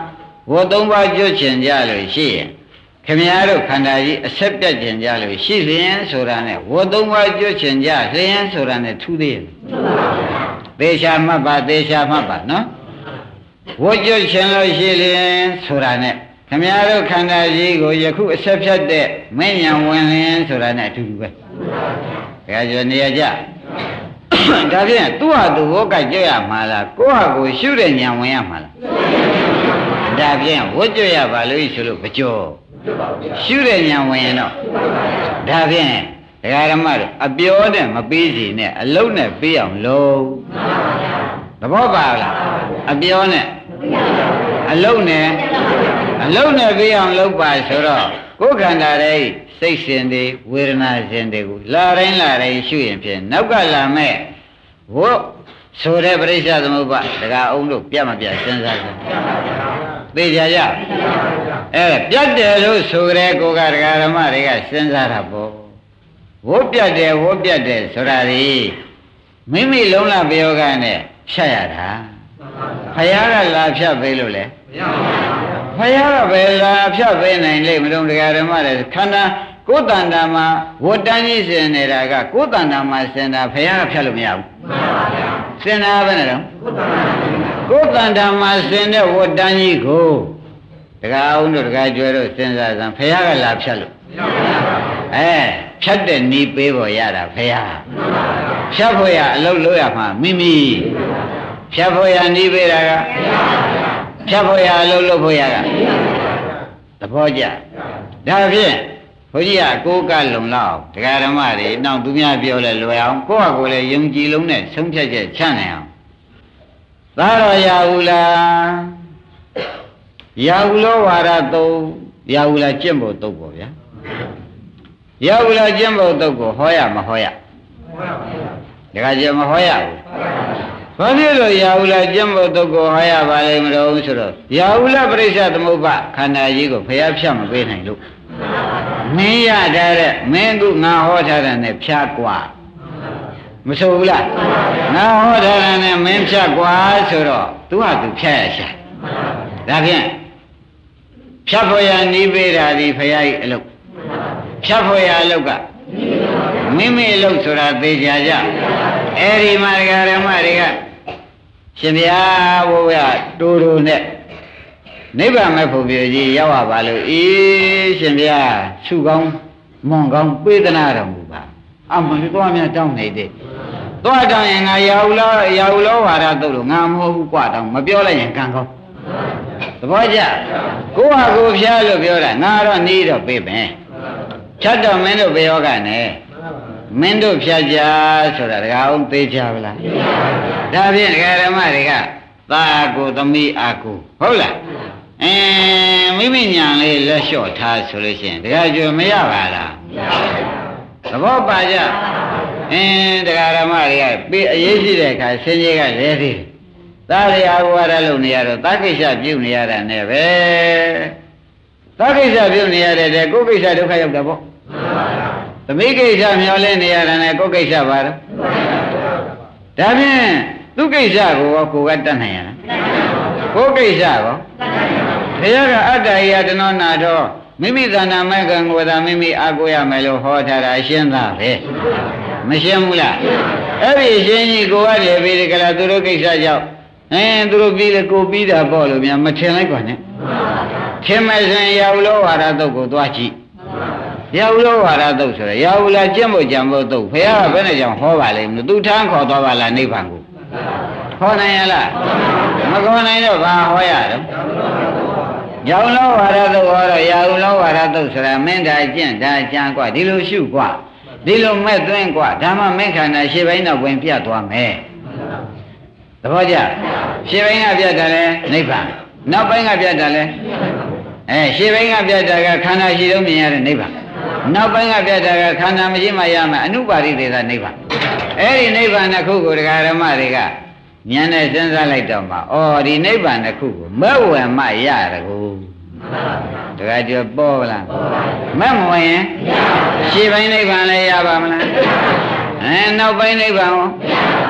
ဝတ်သုံးပါးကျွတ်ချင်ကြလို့ရှိရင်ခမည်းတော်ခန္ဓာကြီးအဆက်ပြတ်ချင်ကြလို့ရှိလျင်ဆိုတာနဲ့ဝတ်သုံးပါးကျွတ်ချင်ကြလျင်ဆိုတာနဲ့ထူးသေးရဲ့သေချာမှတ်ပါသေချာမှတ်ပါနော်ဝတ်ကျွတ်ချင်လို့ရှိလျင်ဆိုတာနဲ့ခမည်းတော်ခန္ဓာကြီးကိုယခုအဆက်ဖြတ်တဲ့မဉ္ဇဉ်ဝင်လျင်ဆိုတာနဲ့အတူတူပဲဒါကြောင့်နေရာကြဒါဖြင့်သူ့ဟာသူဝတ်ကကြွရမှာလားကိုယ့်ဟာကိုရှုတဲ့ဉာဏ်ဝင်ရမှာလားဒါဖြင့်ဝတ်ကြွရပါလို့ဆိုလို့မကြောရှုတဲ့ဉာဏ်ဝင်ရင်တော့ဒါဖြင့်ဒကာဓမ္မတို့အပြောနဲ့မပေးစီနဲ့အလုံးနဲ့ပေးအောင်လုပ်သဘောပါလားအပြောနဲ့အလုံးနဲ့ပေးအောင်လုပ်ပါဆိုတော့ကိုယ်ခန္ဓာရဲ့စိတ်ရှင်တွေဝေဒနာရှင်တွေကိုလာတိုင်းရှုရင်ဖြင့်နောက်ကလာမဲ့ဝတ်ဆိုတဲ့ပရိစ္ဆေသမုပ္ပါဒကာအောင်တို့ပြတ်မပြတ်စဉ်းစားကြသိကြကြပြတ်တယ်လို့ဆိုတဲ့ကိုကဒကာဓမ္မတွေကစဉ်းစားတာပေါ့ဝတ်ပြတ်တယ်ဆိုတာဒီမိမိလုံးလာပြောကနဲ့ဖြတ်ရတာဖယားကလာဖြတ်ပေးလို့လေဖယားကပဲလာဖြတ်ပေးနိုင်လေမလို့ဒကာဓမ္မတွေခန္ဓာကိုယ်တန်တာမှာဝတ်တန်းကြီးစင်နေတာကကိုယ်တန်တာမှာစင်တာဖယားကဖြတ်လို့မရဘူးစင်တာပဲနဲ့တော့ကိုယ်တန်တာမှာစင်တဲ့ဝတ်တန်းကြီးကိုဒကာအောင်တို့ဒကာကျွဲတို့စဉ်းစားစမ်းဖယားကလာဖြတ်လို့ဖြတ်တဲ့နီးပေးပေါ်ရတာဖယားဖြတ်ဖို့ရအလုပ်လုပ်ရမှာမိမိဖြတ်ဖို့ရနီးပေးတာကဖြတ်ဖို့ရအလုပ်လုပ်ဖို့ရကသဘောကျဒါဖြင့်ဘုရားကကိုယ်ကလုံလောက်ဒကာဓမ္မတွေနောက်သူများပြောလဲလွယ်အောင်ကိုယ့်ဟာကိုယ်လည်းယုံကြည်လုံးနဲ့ဆုံးဖြတ်ချက်ချနိုင်အောင်သာတော်ရဘူးလားရဘူးလို့ဝါရသုံးရဘူးလားကျင့်ဖို့တုတ်ပေါ့ဗျာရဘူးလားကျင့်ဖို့တုတ်ကိုဟောရမဟောရဒကာကျမဟောရဘူးဘာဖြစ်လို့ရဘူးလားကျင့်ဖို့တုတ်ကိုဟောရပါလိမ့်မလို့ဆိုတော့ရဘူးလားပရိစ္ဆေသမုပ္ပါခန္ဓာကြီးကိုဖျားဖြတ်မပေးနိုင်လို့မင်းရထားတဲ့မင်းကငါဟောထားတဲ့နဲ့ဖြတ်กว่าမဆိုဘူးလားငါဟောထားတဲ့နဲ့မင်းဖြတ်กว่าဆိုတော့သူဟာသူဖြတ်ရရှာဒါဖြင့်ဖြတ်ဖို့ရနီးပေးတာဒီဖရာကြီးအလုပ်ဖြတ်ဖို့ရအလုပ်ကမိမိအလုပ်ဆိုတာသိကြကြအဲ့ဒီမှာဒကာဓမ္မတွေကရှင်ဗျာဘုရားတူတူနဲ့နိဗ္ဗာန်မဲ့ဖို့ပြကြီးရောက်ရပါလို့ရှင်ဗျာစုကောင်းမွန်ကောင်းပေးသနာတော်မူပါအမှန်တော့များတောင်းနေတယ်သွားတောင်းရင်ငါရာဟုလောဝါဒတုတ်လို့ငါမဟုတ်ဘူးกว่าတောင်းမပြောလိုက်ရင်ကံကောင်းသဘောကျကိုယ့်ဟာကိုယ်ဖျားလို့ပြောတာငါတော့နေတော့ပြေးမယ်ဖြတ်တော့မင်းတို့ဘယ်ယောဂနဲ့မင်းတို့ဖြတ်ကြဆိုတာဒကာအောင်သိကြပါလားဒါဖြင့်ဒကာဓမ္မတွေကသာကိုသမီးအာကိုဟုတ်လားမိမိညာလေးလက်လျှော့ထားဆိုလို့ရှိရင်ဒကာကျွမရပါလားသဘောပါကြဒကာဓမ္မတွေကပြေးအရေးရှိတဲ့အခါဆင်းရဲကလဲသေးတယ်သားရဝါဒလုပ်နေရတော့သာကိစ္စပြုနေရတာနဲ့ပဲသာကိစ္စပြုနေရတဲ့ကိုယ်ကိစ္စဒုက္ခရောက်တာပေါ့သမီးကိစ္စမျောလင်းနေရတာနဲ့ကိုယ်ကိစ္စပါတော့ဒါဖြင့်သူကိစ္စကိုကတတ်နိုင်ရလားကိုယ်ကိစ္စကောဘုရားကအတ္တယတနောနာတော့မိမိသဏ္ဍာန်မဲ့ကံကိုသာမိမိအားကိုးရမယ်လို့ဟောထားတာရှင်းသားပဲမရှင်းဘူးလားအဲ့ဒီရှင်းကြီးကိုရတယ်ပြီကလားသူတို့ကိစ္စကြောင့်သူတို့ပြီးလေကိုပြီးတာပေါ့လို့များမထင်လိုက်ပါနဲ့ထင်မယ်ဆိုရင်ရာဟုလောဝါဒတုတ်ကိုသွားကြည့်ရာဟုလောဝါဒတုတ်ဆိုရရာဟုလာကျင့်ဖို့ကြံဖို့တုတ်ဘုရားကဘယ်နဲ့ကြောင့်ဟောပါလိမ့်မလို့သူထမ်းခေါ်သွားပါလားနိဗ္ဗာန်ကိုဟောနိုင်ရလားမခေါ်နိုင်တော့ဘာဟောရတော့ရာဟုလောဝါဒတုတ်ဟောတော့ရာဟုလောဝါဒတုတ်ဆိုတာမင်းဒါကျင့်ဒါကြံกว่าဒီလိုရှုกว่าဒီလိုမဲ့သွင်းกว่าဓမ္မမင်းခန္ဓာရှေ့ပိုင်းတော့ဝင်ပြတ်သွားမယ်သဘောကျရှေ့ပိုင်းကပြတ်တယ်လေနိဗ္ဗာန်နောက်ပိုင်းကပြတ်တယ်လေရှေ့ပိုင်းကပြတ်တာကခန္ဓာရှိတော့မြင်ရတဲ့နိဗ္ဗာန်နောက်ပိုင်းကပြတ်တာကခန္ဓာမရှိမှရမယ်အနုပါရိသေသနိဗ္ဗာန်အဲ့ဒီနိဗ္ဗာန်တစ်ခုကိုဒကာဓမ္မတွေကဉာဏ်နဲ့စဉ်းစားလိုက်တော့မှဒီနိဗ္ဗာန်တစ်ခုကိုမဲ့ဝယ်မှရတကူဒကာကျော်ပေါ်ဗလားမဲ့မဝင်ရင်ရှေ့ပိုင်းနိဗ္ဗာန်လည်းရပါမလားနောက်ပိုင်းနိဗ္ဗာန်ရော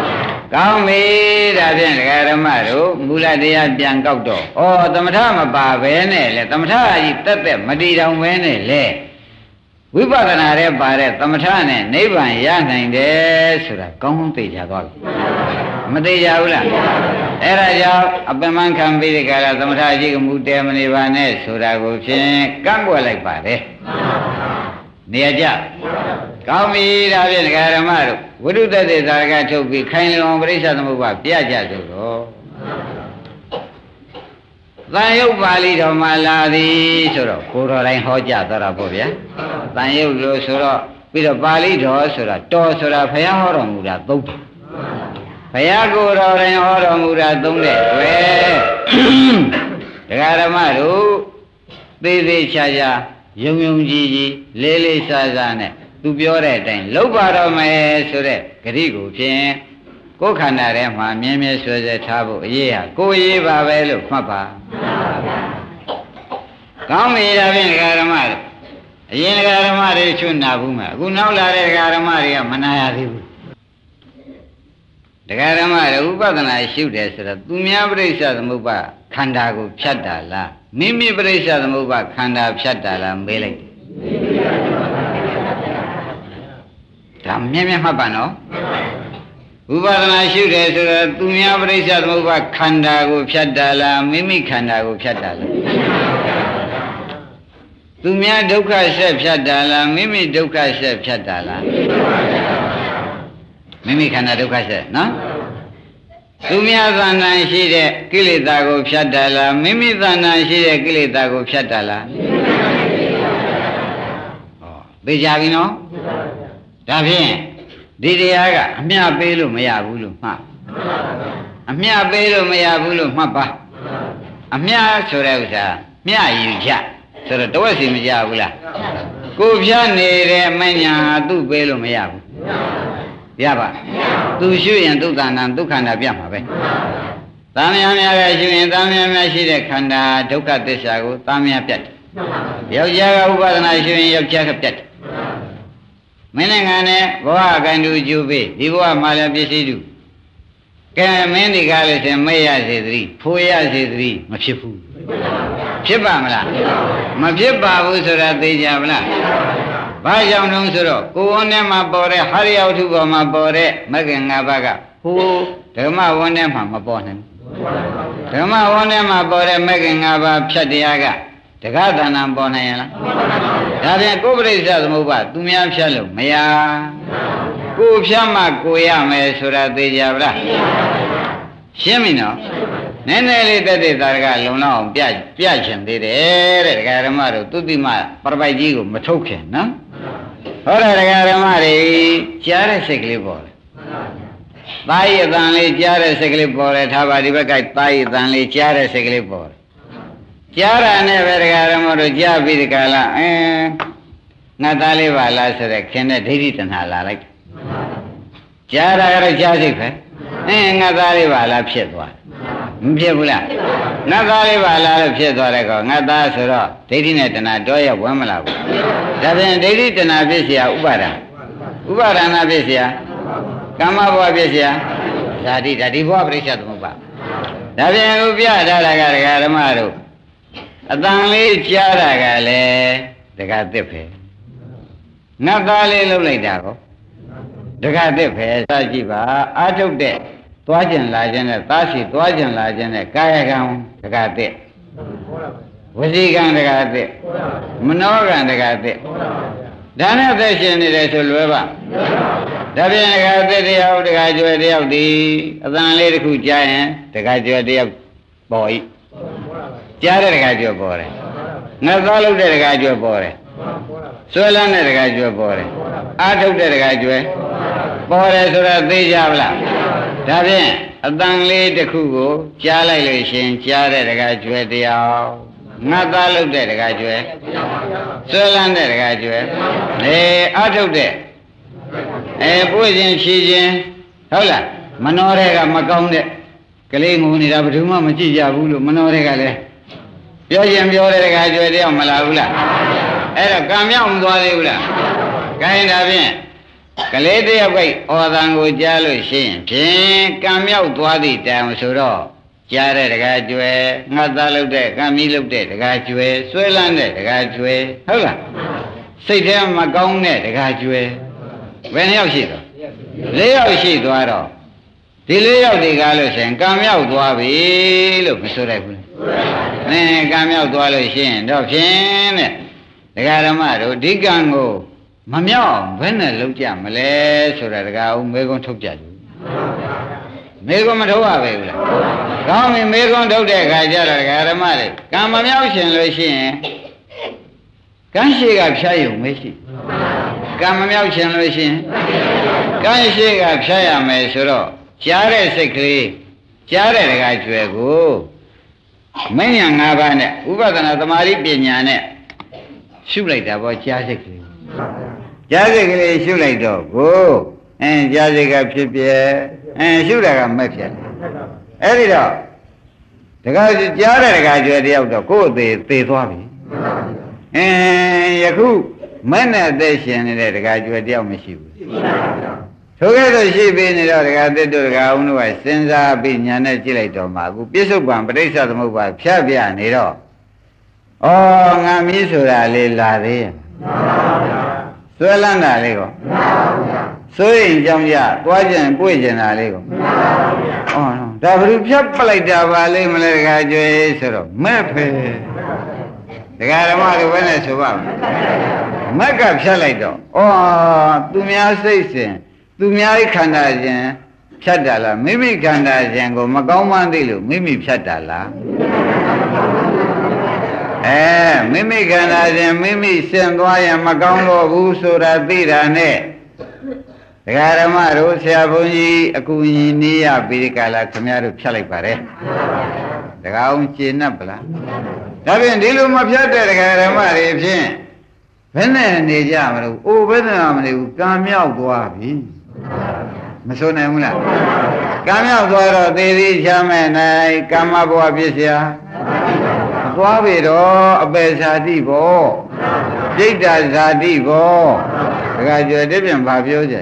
ကောင်းပြီဒါဖြင့်ဒကာဓမ္မတို့မူလတရားပြန်ကောက်တော့ဩသမထမပါပဲနဲ့လေသမထကြီးတက်တက်မတည်တောင်ပဲနဲ့လေဝိပဿနာရဲ့ပါတဲ့သမထနဲ့နိဗ္ဗာန်ရနိုင်တယ်ဆိုတာကောင်းကောင်းသိကြသွားပြီမသိကြဘူးလားအဲ့ဒါကြောင့်အပင်မခံပြီးဒီကရသမထကြီးကမူတဲမနေပါနဲ့ဆိုတာကိုဖြင့်ကန့်ကွက်လိုက်ပါတယ်နေရာကြကောင်းပြီဒါဖြင့်ဒကာဓမ္မတို့ဝိတုတ္တေသာရကထုတ်ပြီးခိုင်လုံပရိစ္ဆသမုပ္ပါပြကြဆိုတော့သံယုတ်ပါဠိတော်မှာလာသည်ဆိုတော့ကိုတော်တိုင်းဟောကြားသွားတာပေါ့ဗျာသံယုတ်လို့ဆိုတော့ပြီးတော့ပါဠိတော်ဆိုတာတော်ဆိုတာဘုရားဟောတော်မူတာသုံးတယ်ဘုရားကိုတော်တိုင်းဟောတော်မူတာသုံးတဲ့တွေ့ဒကာဓမ္မတို့သေးသေးချာချာယုံယုံကြည်ကြည်လေးလေးစားစားနဲ့သူပြောတဲ့အတိုင်းလုပ်ပါတော့မယ်ဆိုတဲ့ဂရိကိုဖြင့်ကိုယ်ခန္ဓာထဲမှာမြဲမြဲဆွဲဆွဲထားဖို့အရေးဟာကိုယ်ရေးပါပဲလို့မှတ်ပါကောင်းပြီဒါဖြင့်ဒကာဓမ္မတို့အရင်ဒကာဓမ္မတွေချွတ်နာဘူးမှာအခုနောက်လာတဲ့ဒကာဓမ္မတွေကမနာရသေးဘူးဒကာဓမ္မတွေဥပဒနာရှုတယ်ဆိုတော့သူများပြိဿသမုပ္ပါခန္ဓာကိုဖြတ်တာလားမိမိပြိဿသမုပ္ပါခန္ဓာဖြတ်တာလားမေးလိုက်ဒါမြဲမြဲမှတ်ပါနော်ဥပဒနာရှုတယ်ဆိုတော့သူများပြိဿသမုပ္ပါခန္ဓာကိုဖြတ်တာလားမိမိခန္ဓာကိုဖြတ်တာလားသူများဒုက္ခဆက်ဖြတ်တာလားမိမိဒုက္ခဆက်ဖြတ်တာလားမိမိခန္ဓာဒုက္ခဆက်နော်သူများသဏ္ဍာန်ရှိတဲ့ကိလေသာကိုဖြတ်တာလားမိမိသဏ္ဍာန်ရှိတဲ့ကိလေသာကိုဖြတ်တာလားသိကြပြီနော်ဒါဖြင့်ဒီတရားကအမျှပေးလို့မရဘူးလို့မှတ်အမျှပေးလို့မရဘူးလို့မှတ်ပါအမျှဆိုတဲ့ဥစ္စာမျှယူကြဆိုတော့တဝက်စီမကြဘူးလားကိုဖြတ်နေတဲ့မညာဟာသူ့ပေးလို့မရဘူးရပါသူရှုရင်ဒုက္ခနာဒုက္ခန္တာပြမှာပဲသာမယများကရှုရင်သာမယများရှိတဲ့ခန္ဓာဒုက္ခသစ္စာကိုသာမယပြတ်တယ်ယောက်ျားကဥပဒနာရှုရင်ယောက်ျားကပြတ်တယ်မင်းနဲ့ငါနဲ့ဘဝအကန်တူကျူပေးဒီဘဝမှာလည်းပစ္စည်းတူကဲမင်းဒီကားလို့ရှင်မေ့ရစေသတိဖိုးရစေသတိမဖြစ်ဘူးဖြစ်ပါမလားမဖြစ်ပါဘူးဆိုတာသိကြမလားဘာကြောင့်လဲဆိုတော့ကိုယ်ဝန်းထဲမှာပေါ်တဲ့ဟာရယဝတ္ထုပေါ်မှာပေါ်တဲ့မဂ္ဂင်၅ပါးကဟိုဓမ္မဝန်းထဲမှာမပေါ်နိုင်ဘူးဓမ္မဝန်းထဲမှာပေါ်တဲ့မဂ္ဂင်၅ပါးဖြတ်တရားကတက္ကသဏ္ဍာန်ပေါ်နိုင်ရလားဒါဖြင့်ကိုယ်ပရိစ္ဆသမုပ္ပါသူများဖြတ်လို့မရကိုယ်ဖြတ်မှကိုရမယ်ဆိုတာသိကြပါလားရှင်းပြီနော်နည်းနည်းလေးတက်တဲ့သာရကလုံလောက်အောင်ပြချင်သေးတယ်တဲ့ဒကာဓမ္မတို့သုတိမပရပိုက်ကြီးကိုမထုတ်ခင်နော်ဟောတဲ့ဒကာဓမ္မတွေကြားတဲ့စိတ်ကလေးပေါ်တယ်သားရည်အတန်လေးကြားတဲ့စိတ်ကလေးပေါ်တယ်ထားပါဒီဘက်ကသားရည်အတန်လေးကြားတဲ့စိတ်ကလေးပေါ်တယ်ကြားတာနဲ့ပဲဒကာဓမ္မတို့ကြားပြီးဒီကလာငါသားလေးပါလားဆိုတဲ့ခင်တဲ့ဒိဋ္ဌိတဏှာလာလိုက်ကြားတာကတော့ကြားစိတ်ပဲငါသားလေးပါလားဖြစ်သွားမဖြစ်ဘူးလားငါသားလေးပါလားလို့ဖြစ်သွားတဲ့ကောငါသားဆိုတော့ဒိဋ္ဌိနဲ့တဏှာတော့ရဝမ်းမလာဘူးဒါဖြင့်ဒိဋ္ဌိတဏှာဖြစ်เสียဥပါဒံဥပါဒနာဖြစ်เสียကမ္မဘဝဖြစ်เสียဇာတိဓာတိဘဝပရိစ္ဆေသမုပ္ပါဒါဖြင့်ဥပြထားတာကဒကာဓမ္မတို့အတန်လေးကြားတာကလည်းဒကာသစ်ပဲငါသားလေးလှုပ်လိုက်တာကောဒကာသစ်ပဲစကြည့်ပါအာထုတ်တဲ့သွားကျင်လာခြင်းနဲ့သားရှိသွားကျင်လာခြင်းနဲ့ကာယကံဒကာသစ်ဝစီကံဒကာသစ်မနောကံဒကာသစ်ဒါနဲ့သက်ရှင်နေတယ်ဆိုလွယ်ပါဒါဖြင့်ဒကာသစ်တယောက်ဒကာကျွယ်တယောက်ဒီအတန်လေးတစ်ခုကြားရင်ဒကာကျွယ်တယောက်ပေါ်ဤကြားတဲ့ဒကာကျွယ်ပေါ်တယ်ငါသားလုပ်တဲ့ဒကာကျွယ်ပေါ်တယ်ဆွဲလန်းတဲ့ဒကာကျွယ်ပေါ်တယ်အာထုတ်တဲ့ဒကာကျွယ်ပေါ်တယ်ဆိုတော့သိကြပါလားဒါဖြင့်အတန်လေးတစ်ခုကိုကြားလိုက်လို့ရှင်ကြားတဲ့ဒကာကျွယ်တယောက်ငါသားလုပ်တဲ့ဒကာကျွယ်ဆွဲလန်းတဲ့ဒကာကျွယ်အာထုတ်တဲ့ပွေ့ခြင်းဖြည်ခြင်းဟုတ်လားမနှောတဲ့ကမကောင်းတဲ့ကလေးငိုနေတာဘယ်သူမှမကြည့်ကြဘူးလို့မနှောတဲ့ကလည်းပြောခြင်းပြောတဲ့ဒကာကျွယ်တယောက်မလာဘူးလားအဲ့တော့ကံမြောက်မသွားသေးဘူးလားခိုင်းဒါဖြင့်ကလေးတယောက်ကဩသံကိုကြားလို့ရှိရင်ဖြင့်ကံမြောက်သွားသည့်တိုင်ဆိုတော့ကြားတဲ့တကားကျွယ်ငှက်သားလုပ်တဲ့ကံမီးလုပ်တဲ့တကားကျွယ်ဆွဲလန်းတဲ့တကားကျွယ်ဟုတ်လားစိတ်ထဲမကောင်းတဲ့တကားကျွယ်ဘယ်နှယောက်ရှိတော့၄ယောက်ရှိသွားတော့ဒီ၄ယောက်ဒီကားလို့ရှိရင်ကံမြောက်သွားပြီလို့မဆိုလိုက်ဘူးလေကံမြောက်သွားလို့ရှိရင်တော့ဖြင့်တဲ့ဒကာဓမ္မတို့ဒီကံကိုမမြောက်ဘယ်နဲ့လုံးကြမလဲဆိုတာဒကာဦးမေကွန်းထုတ်ကြတယ်မေကွန်းမထုတ်ရပဲဘူးလားကောင်းပြီမေကွန်းထုတ်တဲ့အခါကျတော့ဒကာဓမ္မတွေကံမမြောက်ရှင်လို့ရှိရင်ကံရှိကဖြတ်ရုံမရှိကံမမြောက်ရှင်လို့ရှိရင်ကံရှိကဖြတ်ရမယ်ဆိုတော့ကြားတဲ့စိတ်ကလေးကြားတဲ့ဒကာကျွယ်ကိုမဉ္ဇဉ်၅ပါးနဲ့ဥပဒနာသမာဓိပညာနဲ့ရှုလိုက်တာပေါ့ကြားစိတ်ကလေးကြားစိတ်ကလေးရှုလိုက်တော့ကိုကြားစိတ်ကဖြစ်ပြရှုတာကမက်ဖြစ်အဲ့ဒီတော့ဒကာကြားတဲ့ဒကာကျွယ်တယောက်တော့ကိုယ်အသေးသေသွားပြီယခုမဲ့နဲ့အသက်ရှင်နေတဲ့ဒကာကျွယ်တယောက်မရှိဘူးထိုကဲ့သို့ရှိပြီးနေတော့ဒကာသစ်တို့ဒကာအောင်တို့ကစဉ်းစားပြီးညာနဲ့ကြည့်လိုက်တော့မှအခုပြစ္ဆုတ်ပံပဋိစ္စသမုပ္ပါဖြတ်ပြနေတော့ဩငါမီးဆိုတာလေးလာသေးရဲ့ဆွဲလန်းတာလေးကောစိုးရင်ကြောင့်ရသွားကြင်ပွေ့ကြင်တာလေးကောဩဒါဘယ်သူဖြတ်ပလိုက်တာပါလိမ့်မလဲဒကာကျွယ်ဆိုတော့မဲ့ဖယ်ဒကာဓမ္မတို့ဘယ်နဲ့ဆိုပါ့မက်ကဖြတ်လိုက်တော့သူများစိတ်စဉ်သူများခန္ဓာရှင်ဖြတ်တာလားမိမိခန္ဓာရှင်ကိုမကောင်းမှန်းသိလို့မိမိဖြတ်တာလားမိမိခန္ဓာရှင်မိမိဆင်သွားရင်မကောင်းတော့ဘူးဆိုတာသိတာနဲ့ဒကာဓမ္မတို့ဆရာဘုန်းကြီးအကူအညီနေရပြီးဒီကလာခင်ဗျားတို့ဖြတ်လိုက်ပါတယ်ဒကာအောင်ရှင်း납ဗလားဒါဖြင့်ဒီလိုမဖြတ်တဲ့ဒကာဓမ္မတွေဖြင့်ဘယ်နဲ့နေကြမလို့အိုဘယ်နဲ့မနေဘူးကံမြောက်သွားပြီမဆိုနိုင်ဘူးလားကံမြောက်သွားတော့သေသည်ချမ်းမဲ့နိုင်ကမ္မဘဝဖြစ်เสียသွားပြီတော့အပေဇာတိဘောပြိတ္တာဇာတိဘောဒကာကျော်တပြန်ဘာပြောကြ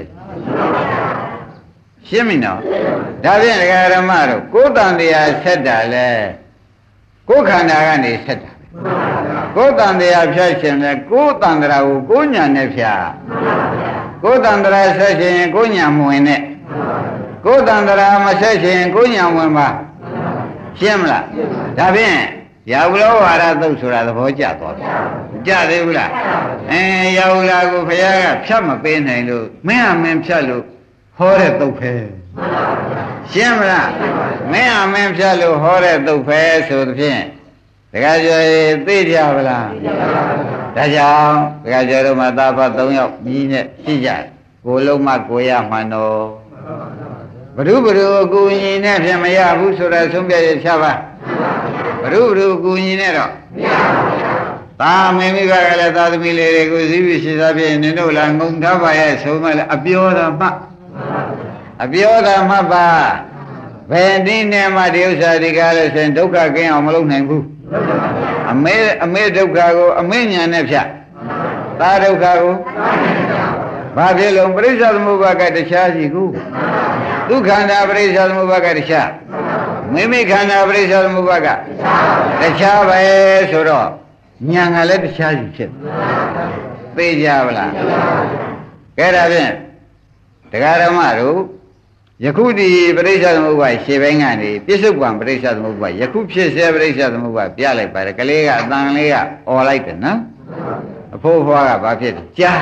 ရှင်းပြီနော်ဒါဖြင့်ဒကာဓမ္မတို့ကိုယ်တန်တရားဆက်တာလဲကိုယ်ခန္ဓာကနေဆက်တာကိုယ်တန်တရားဖြတ်ခြင်းလဲကိုယ်တန်တရားကိုကိုယ်ညာနဲ့ဖြတ်ကိုယ်တန်တရားဆက်ခြင်းကိုယ်ညာမဝင်နဲ့ကိုယ်တန်တရားမဆက်ခြင်းကိုယ်ညာဝင်ပါရှင်းမလားဒါဖြင့်ရာဟုလောဝါဒသုတ်ဆိုတာသဘောကျသွားပြီကြသေးဘူးလားရာဟုလာကိုဘုရားကဖြတ်မပေးနိုင်လို့မင်းအမင်းဖြတ်လို့ဟောတဲ့သုတ်ပဲရှင်းမလားမင်းအမင်းဖြတ်လို့ဟောတဲ့သုတ်ပဲဆိုသဖြင့်ဒကာကျော်သိကြပါလားဒါကြောင့်ဒကာကျော်တို့မှာသာဖတ်၃ယောက်ညီနဲ့ရှိကြကိုလုံးမကိုရမှန်တော့ဘ누구ဘ누구အကူညီနဲ့ဖြင့်မရဘူးဆိုတာဆုံးဖြတ်ရချပါဘ누구ဘ누구အကူညီနဲ့တော့မရပါဘူးသာမင်းမိဘကလည်းသာသမီလေးတွေကိုစည်းပြီးရှိသားဖြင့်နင်တို့လားငုံထားပါရဲ့ဆုံးမလည်းအပြောတာမှအပြောတာမှပါဘယ်နည်းနဲ့မှဒီဥစ္စာဒီကားလို့ဆိုရင်ဒုက္ခကင်းအောင်မလုပ်နိုင်ဘူးအမေဒုက္ခကိုအမေညာနဲ့ဖြတ်သာဒုက္ခကိုဘာဖြစ်လို့ပရိစ္ဆေသမုပ္ပါကတခြားရှိကူဒုက္ခန္တာပရိစ္ဆေသမုပ္ပါကတခြားမိမိခန္ဓာပရိစ္ဆေသမုပ္ပါကတခြားပဲဆိုတော့ညာကလည်းတခြားရှိဖြစ်သိကြပါလားကဲဒါဖြင့်ဒကာဓမ္မတို့ယခုဒီပရိစ္ဆေသမုပ္ပါရှေ့ပိုင်းကနေပြစ္ဆုတ်ပံပရိစ္ဆေသမုပ္ပါယခုဖြစ်စေပရိစ္ဆေသမုပ္ပါပြလိုက်ပါတယ်ကလေးကအတန်လေးကអော်လိုက်တယ်နော်အဖိုးဖွားကဘာဖြစ်လဲ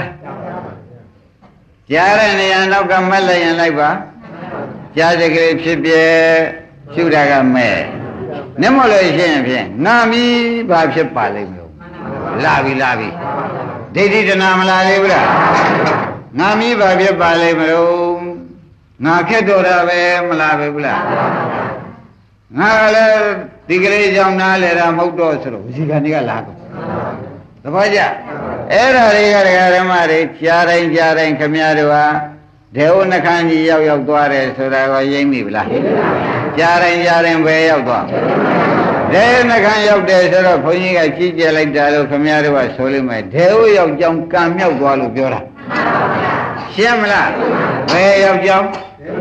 ကြားတဲ့နေရာနောက်ကမက်လိုက်ရင်လိုက်ပါကြားစိတ်ကလေးဖြစ်ပြရှုတာကမဲ့နဲ့မလို့ရှိရင်ဖြင့်ငါမီးဘာဖြစ်ပါလိမ့်မလို့လာပြီဒိဋ္ဌိတနာမလာလေဘူးလားငါမီးဘာဖြစ်ပါလိမ့်မလို့ငါခက်တော့တာပဲမလာပဲဘူးလားငါလည်းဒီကလေးကြောင့်နားလေတာမဟုတ်တော့ဆိုတော့ဝစီကံတွေကလာတော့သဘောကျအဲ့ဒါတွေကဒကာဓမ္မတွေကြားတိုင်းခမည်းတော်ဟာဒေဝနှခမ်းကြီးရောက်သွားတယ်ဆိုတာကိုရိပ်မိဗလားကြားတိုင်းပဲရောက်သွားဒေဝနှခမ်းရောက်တယ်ဆိုတော့ဘုန်းကြီးကကြီးကျယ်လိုက်တာလို့ခမည်းတော်ကဆိုလိမ့်မယ်ဒေဝရောက်ကြောင်းကံမြောက်သွားလို့ပြောတာရှင်းမလားဘယ်ယောက်ျောင်း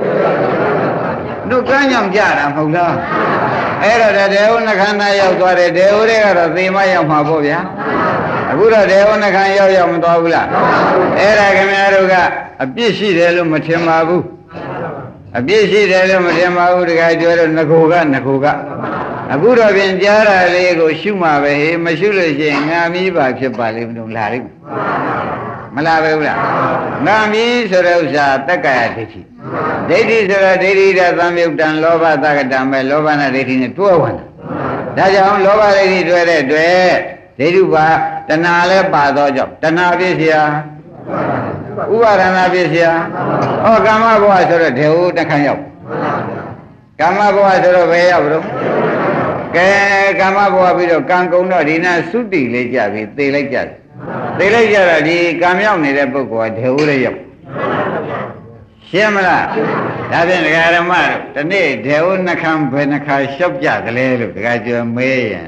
တို့ကမ်းကြောင်ကြတာမဟုတ်လားအဲ့တော့ဒေဝနှခန္ဓာရောက်သွားတယ်ဒေဝတွေကတော့သေမရောက်မှာပေါ့ဗျာအခုတော့ဒေဝနှခန္ဓာရောက်မသွားဘူးလားအဲ့ဒါခင်ဗျားတို့ကအပြစ်ရှိတယ်လို့မထင်ပါဘူးအပြစ်ရှိတယ်လို့မထင်ပါဘူးတခါကျွဲတော့ငကိုကအခုတော့ပြင်ကြားတာလေးကိုရှုမှပဲဟေးမရှုလို့ရှိရင်ငါမီးပါဖြစ်ပါလိမ့်မလို့လာလိမ့်မလားပဲဘူးလားငါမီးဆိုတဲ့ဥစ္စာတက္ကရာဒိဋ္ဌိဆိုတာဒိဋ္ဌိတဲ့သံယုတ်တံလောဘသက္ကတံပဲလောဘနဲ့ဒိဋ္ဌိနဲ့တွဲဝင်တာဒါကြောင့်လောဘဒိဋ္ဌိတွဲတဲ့တွေ့ဒိဋ္ဌုပါတဏှာလည်းပါသောကြောင့်တဏှာပြည့်စရာဥပါဒနာပြည့်စရာဟောကာမဘဝဆိုတော့ဒေဝတခန့်ရောက်ကာမဘဝဆိုတော့ဘယ်ရောက်လို့ကဲကာမဘဝပြီးတော့ကံကုံတော့ဒီနာသုတိလေးကြပြီသေလိုက်ကြတော့ဒီကံရောက်နေတဲ့ပုဂ္ဂိုလ်ကဒေဝရဲ့ရောက်ရှင်းမလားဒါဖြင့်ဒကာဓမ္မတို့ဒီနေ့ဒေဝနှခမ်းဘယ်နှခါလျှောက်ကြကလေးလို့ဒကာကျော်မေးရင်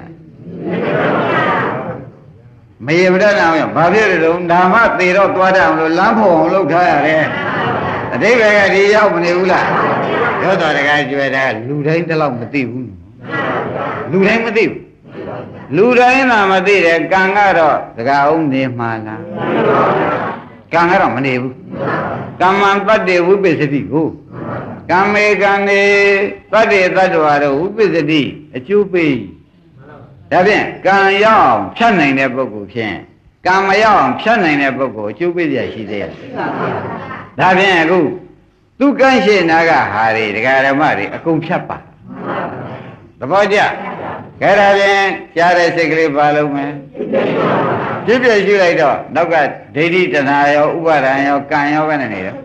မရေမတတ်အောင်ရောဘာဖြစ်လို့ဓမ္မသေတော့သွားတတ်အောင်လို့လမ်းဖို့အောင်လုပ်ထားရတယ်အတိပ္ပယ်ကဒီရောက်မနေဘူးလားပြောတော်တကားကျွဲတာလူတိုင်းတလောက်မသိဘူးလူတိုင်းမသိဘူးလူတိုင်းသာမသိတယ်ကံကတော့တကားအောင်နေမှာလားကံကတော့မနေဘူးကမ္မံတတ္တေဝိပစ္စတိကိုကမ္မေကံနေတတ္တေတတ္တဝါတို့ဝိပစ္စတိအကျိုးပေးဒါဖြင့်ကံရောက်ဖြတ်နိုင်တဲ့ပုဂ္ဂိုလ်ဖြင့်ကံမရောက်ဖြတ်နိုင်တဲ့ပုဂ္ဂိုလ်အကျိုးပေးရရှိသေးတယ်ဒါဖြင့်အခုသူကန့်ရှိနာကဟာတွေဒကာဓမ္မတွေအကုန်ဖြတ်ပါသဘောကျခဲဒါဖြင့်ကြားတဲ့စိတ်ကလေးပါလုံးမယ်ပြည့်ပြည့်ရှိလိုက်တော့နောက်ကဒိဋ္ဌိတဏှာရောဥပါဒံရောကံရောပဲနေတယ်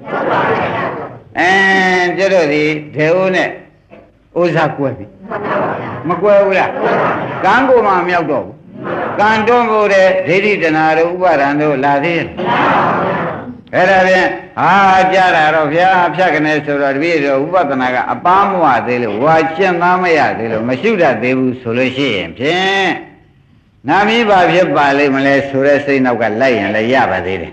ကျတို့ဒီဒေဝနဲ့ဥစ္စာကွဲပြီမကွဲဘူးလားကံကိုမှမမြောက်တော့ဘူးကံတွန်းဖို့တဲ့ဒိဋ္ဌိတဏှာတို့ဥပါဒံတို့လာသေးတယ်အဲ့ဒါဖြင့်ကြားတာတော့ဗျာဖြတ်ကနေဆိုတော့တပည့်တော်ဥပဒနာကအပန်းမဝသေးလို့ဝါကျင့်သားမရသေးလို့မရှုတတ်သေးဘူးဆိုလို့ရှိရင်ဖြင့်နာမည်ပါဖြစ်ပါလိမ့်မလဲဆိုတဲ့စိတ်နောက်ကလိုက်ရင်လည်းရပါသေးတယ်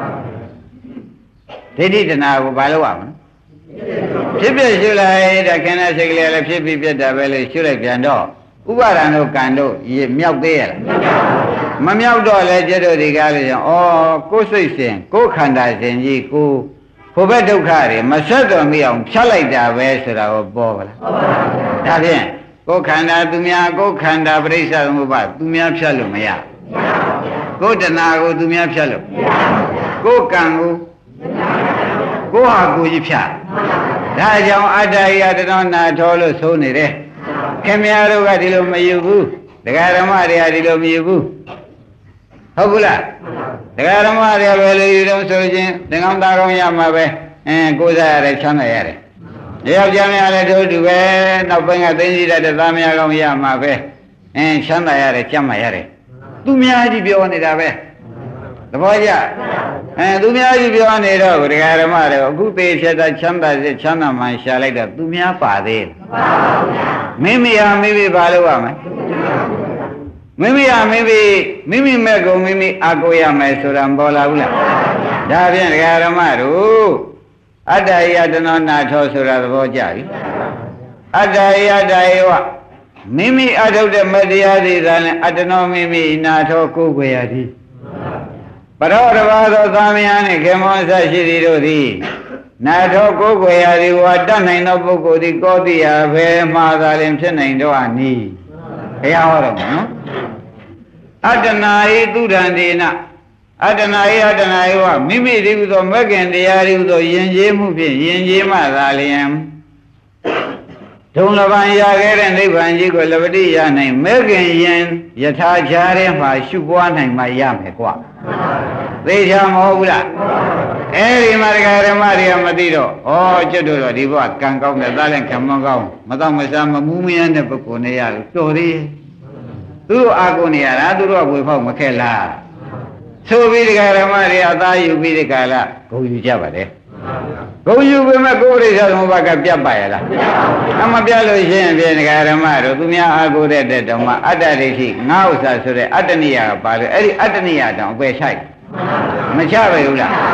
ဒိဋ္ဌိတဏှာကိုဘာလို့ရမလဲဖြစ်ဖြစ်ရှုလိုက်တဲ့ခန္ဓာစိတ်ကလေးလည်းဖြစ်ပြီးပြတ်တာပဲလို့ရှုလိုက်ပြန်တော့ဥပါဒံတို့ကံတို့မြောက်သေးရလားမမြောက်တော့လဲကျတို့ဒီကားလို့ရောကိုယ်စိတ်စဉ်ကိုယ်ခန္ဓာစဉ်ကြီးကိုဘုဘဒုက္ခတွေမဆက်တော်မိအောင်ဖြတ်လိုက်တာပဲဆိုတာကိုပေါ်ပါလားဒါဖြင့်ကိုယ်ခန္ဓာသူများကိုယ်ခန္ဓာပရိစ္ဆေသမုပ္ပါသူများဖြတ်လို့မရကိုယ်တဏှာကိုသူများဖြတ်လို့ကိုယ်ကံကိုကိုယ်ဟာကိုယ်ကြီးဖြတ်ဒါကြောင့်အတ္တယတနောနာထောလို့ဆိုနေတယ်ခင်ဗျားတို့ကဒီလိုမယူဘူးဒကာဓမ္မတွေကဒီလိုမယူဘူးဟုတ်ဘူးလားဒကာဓမ္မတွေကပဲလို့ယူတော့ဆိုခြင်းသင်္ကန်းသားကောင်းရမှာပဲကိုးစားရတယ်ချမ်းသာရတယ်ယောက်ျားများလည်းတို့တူပဲနောက်ပိုင်းကသိသိတတ်တဲ့သားများကောင်းရမှာပဲချမ်းသာရတယ်ကြမ်းမာရတယ်သူများကြီးပြောနေတာပဲသဘောကျသူများကြီးပြောနေတော့ဒကာဓမ္မတွေအခုသေးချက်တာချမ်းသာစေချမ်းသာမှရှာလိုက်တော့သူများပါသေးတယ်မိမိဟာမိမိဘာလို့ရမလဲမိမိဟာမိမိမဲ့ကုန်မိမိအာကိုရမယ်ဆိုတာမပေါ်လာဘူးလားဒါဖြင့်ဒကာဓမ္မတို့အတ္တယတနောနာထောဆိုတာသဘောကျပြီအတ္တယတယေဝမိမိအထုတ်တဲ့မတရားတွေသာလဲအတ္တနောမိမိနာထောကိုယ်ွယ်ရသည်ပရောတဘာသောသာမယနှင့်ခေမောဆရှိသည်တို့သည်နာထောကိုယ်ွယ်ရသည်ဝါတတ်နိုင်သောပုဂ္ဂိုလ်သည်ကောတိယဘယ်မှာသာလင်ဖြစ်နိုင်တော့အနည်းဘုရားဟောတော့နော်အတ္တနာဤသူဒန္တေနအတ္တနာဤအတ္တနာဤဝမိမိတည်းဟူသောမဂ္ဂင်တရားဤဟူသောယဉ်ကျေးမှုဖြင့်ယဉ်ကျေးမှသာလျင်ဒုံလဘံရခဲ့တဲ့နိဗ္ဗာန်ကြီးကိုလပတိရနိုင်မဂ္ဂင်ယင်ယထာချားထဲမှာရှုပွားနိုင်မှရမယ်ကွာသိချာမဟုတ်ဘူးလားအဲဒီမှာဒကာဓမ္မတွေကမသိတော့ကျွတ်တော့ဒီဘဝကံကောင်းတယ်သားလည်းခံမကောင်းမတော့မစားမမူးမရတဲ့ပုဂ္ဂိုလ်နေရလို့တော်သေးသူတို့အာကိုနေရတာသူတို့ကဝေဖောက်မခဲ့လားဆိုပြီးဒကာဓမ္မတွေအသားယူပြီးဒီကလာဂုံယူကြပါလေဂုံယူပေမဲ့ကိုယ်ရိစ္ဆာသမုပ္ပါကပြတ်ပါရဲ့လားအမပြတ်လို့ရှိရင်ပြင်ဒကာဓမ္မတို့သူများအာကိုတဲ့ဓမ္မအတ္တဒိဋ္ဌိငါဥစ္စာဆိုတဲ့အတ္တနိယကပါလို့အဲ့ဒီအတ္တနိယတောင်အပယ်ဆိုင်မချပဲဘူးလား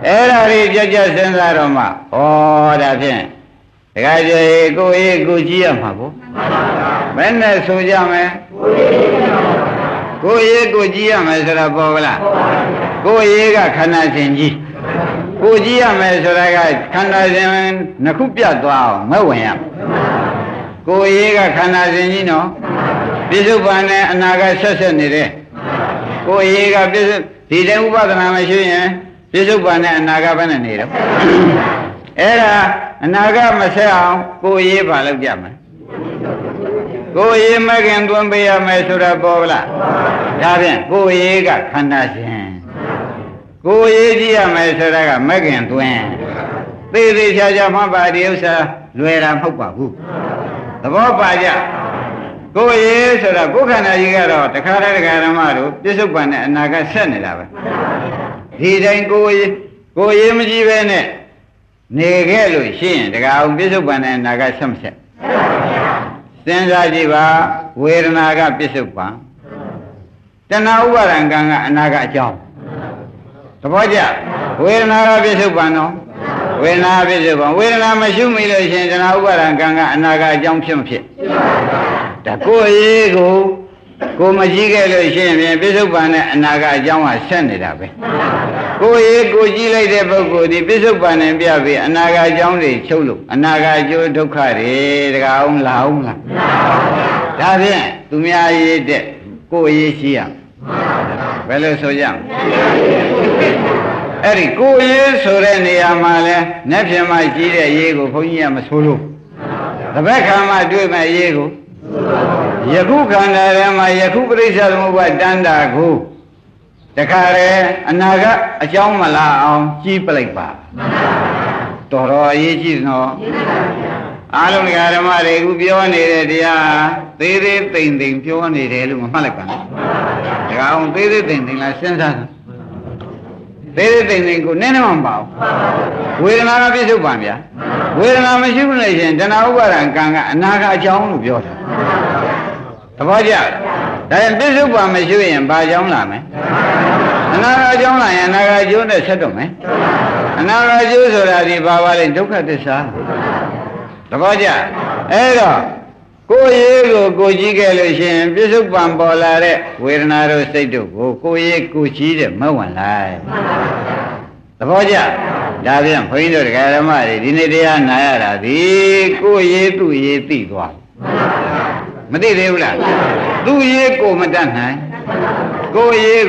အဲ့ဒါလေးကြကြစဉ်းစားတော့မှဩဒါဖြင့်တခါကျကိုရေးကိုကြည့်ရမှာကိုဘယ်နဲ့ဆိုကြမလဲကိုရေးကိုကြည့်ရမယ်ဆိုတာပေါ်ကလားကိုရေးကခန္ဓာရှင်ကြီးကိုကြည့်ရမယ်ဆိုတာကခန္ဓာရှင်နှစ်ခုပြတ်သွားအောင်မဝင်ရကိုရေးကခန္ဓာရှင်ကြီးနော်ပြစ္ဆုတ်ပန်နဲ့အနာကဆက်ဆက်နေတယ်ကိုရေးကပြစ္ဆုတ်ဒီတဲ့ဥပဒနာမရှိရင်ပြစ္ဆုတ်ပန်နဲ့အနာကဘယ်နဲ့နေတော့အဲ့ဒါအနာကမဆက်အောင်ကိုရေးပါလောက်ကြမယ်ကိုရေးမခင်သွင်းပေးရမယ်ဆိုတာပေါ်လားဒါဖြင့်ကိုရေးကခန္ဓာရှင်ကိုရေးကြည့်ရမယ်ဆိုတာကမခင်သွင်းသေသေးချာချာမှပါဒီဥစ္စာလွယ်တာမဟုတ်ပါဘူးသဘောပါကြကိုရေးဆိုတာကိုခန္ဓာကြီးကတော့တခါတည်းဓမ္မတို့ပြစ္ဆုတ်ပန်နဲ့အနာကဆက်နေတာပဲဒီတိုင်းကိုရေးမကြည့်ပဲနဲ့နေခဲ့လို့ရှိရင်တခါအောင်ပြစ္ဆုတ်ပန်နဲ့အနာကဆက်မဆက်စဉ်းစားကြည့်ပါဝေဒနာကပြစ္ဆုတ်ပန်တဏှာဥပါဒံကံကအနာကအကြောင်းသဘောကျဝေဒနာကပြစ္ဆုတ်ပန်နော်ဝေဒနာပြစ္ဆုတ်ပန်ဝေဒနာမရှိမိလို့ရှိရင်တဏှာဥပါဒံကံကအနာကအကြောင်းဖြစ်မဖြစ်ဒါကိုယ်ရေးကိုမကြည့်ခဲ့လို့ရှိရင်ပြစ္ဆုတ်ပန်နဲ့အနာကအကြောင်းကဆက်နေတာပဲကိုယ်ရေးကိုကြည့်လိုက်တဲ့ပုဂ္ဂိုလ်ဒီပြစ္ဆုတ်ပန်နဲ့ပြပြီးအနာကအကြောင်းတွေချုပ်လို့အနာကအကျိုးဒုက္ခတွေတကအောင်လာအောင်လားဒါဖြင့်သူများရေးတဲ့ကိုယ်ရေးရှိရဘယ်လိုဆိုကြမလဲအဲ့ဒီကိုယ်ရေးဆိုတဲ့နေရာမှာလဲနှက်ပြင်မှရှိတဲ့ရေးကိုဘုန်းကြီးကမဆိုလို့တပည့်ခါမှတွေ့မဲ့ရေးကိုယခုခန္ဓာထဲမှာယခုပရိစ္ဆေသမုပ္ပါတဏ္ဍာကိုတခါလေအနာကအကြောင်းမလာအောင်ကြီးပလိုက်ပါတော်တော်အရေးကြီးနော်အားလုံးဓမ္မတွေအခုပြောနေတဲ့တရားသေးသေးသိမ့်သိမ့်ပြောနေတယ်လို့မမှတ်လိုက်ပါနဲ့ဒါကောင်သေးသေးသိမ့်သိမ့်လားစဉ်းစားသေးသေးသိမ့်သိမ့်ကိုနည်းနည်းမှမပါဘူးဝေဒနာကပြစ္ဆုတ်ပန်ဗျာဝေဒနာမရှိဘူးလို့ရှင်တဏှာဥပါဒံကံကအနာကအကြောင်းလို့ပြောတာသဘောကျဒါရင်ပြစ္ဆုတ်ပန်မရှိရင်ဘာကြောင်းလာမလဲအနာကအကြောင်းလာရင်အနာကအကျိုးနဲ့ဆက်တော့မယ်အနာကအကျိုးဆိုတာဒီဘာပါလဲဒုက္ခသစ္စာသဘောကျအဲ့တော့ကိုယ်ရေးကိုကြည့်ခဲ့လို့ရှိရင်ပြစ္ဆုတ်ပံပေါ်လာတဲ့ဝေဒနာတို့စိတ်တို့ကိုယ်ရေးကိုကြည့်တဲ့မဝင်လိုက်သဘောကျဒါဖြင့်ဘုန်းကြီးတို့ဓမ္မတွေဒီနေ့တရားနာရတာဒီကိုယ်ရေးသူ့ရေးသိသွားမသိသေးဘူးလားသူ့ရေးကိုမတတ်နိုင်ကိုယ်ရေး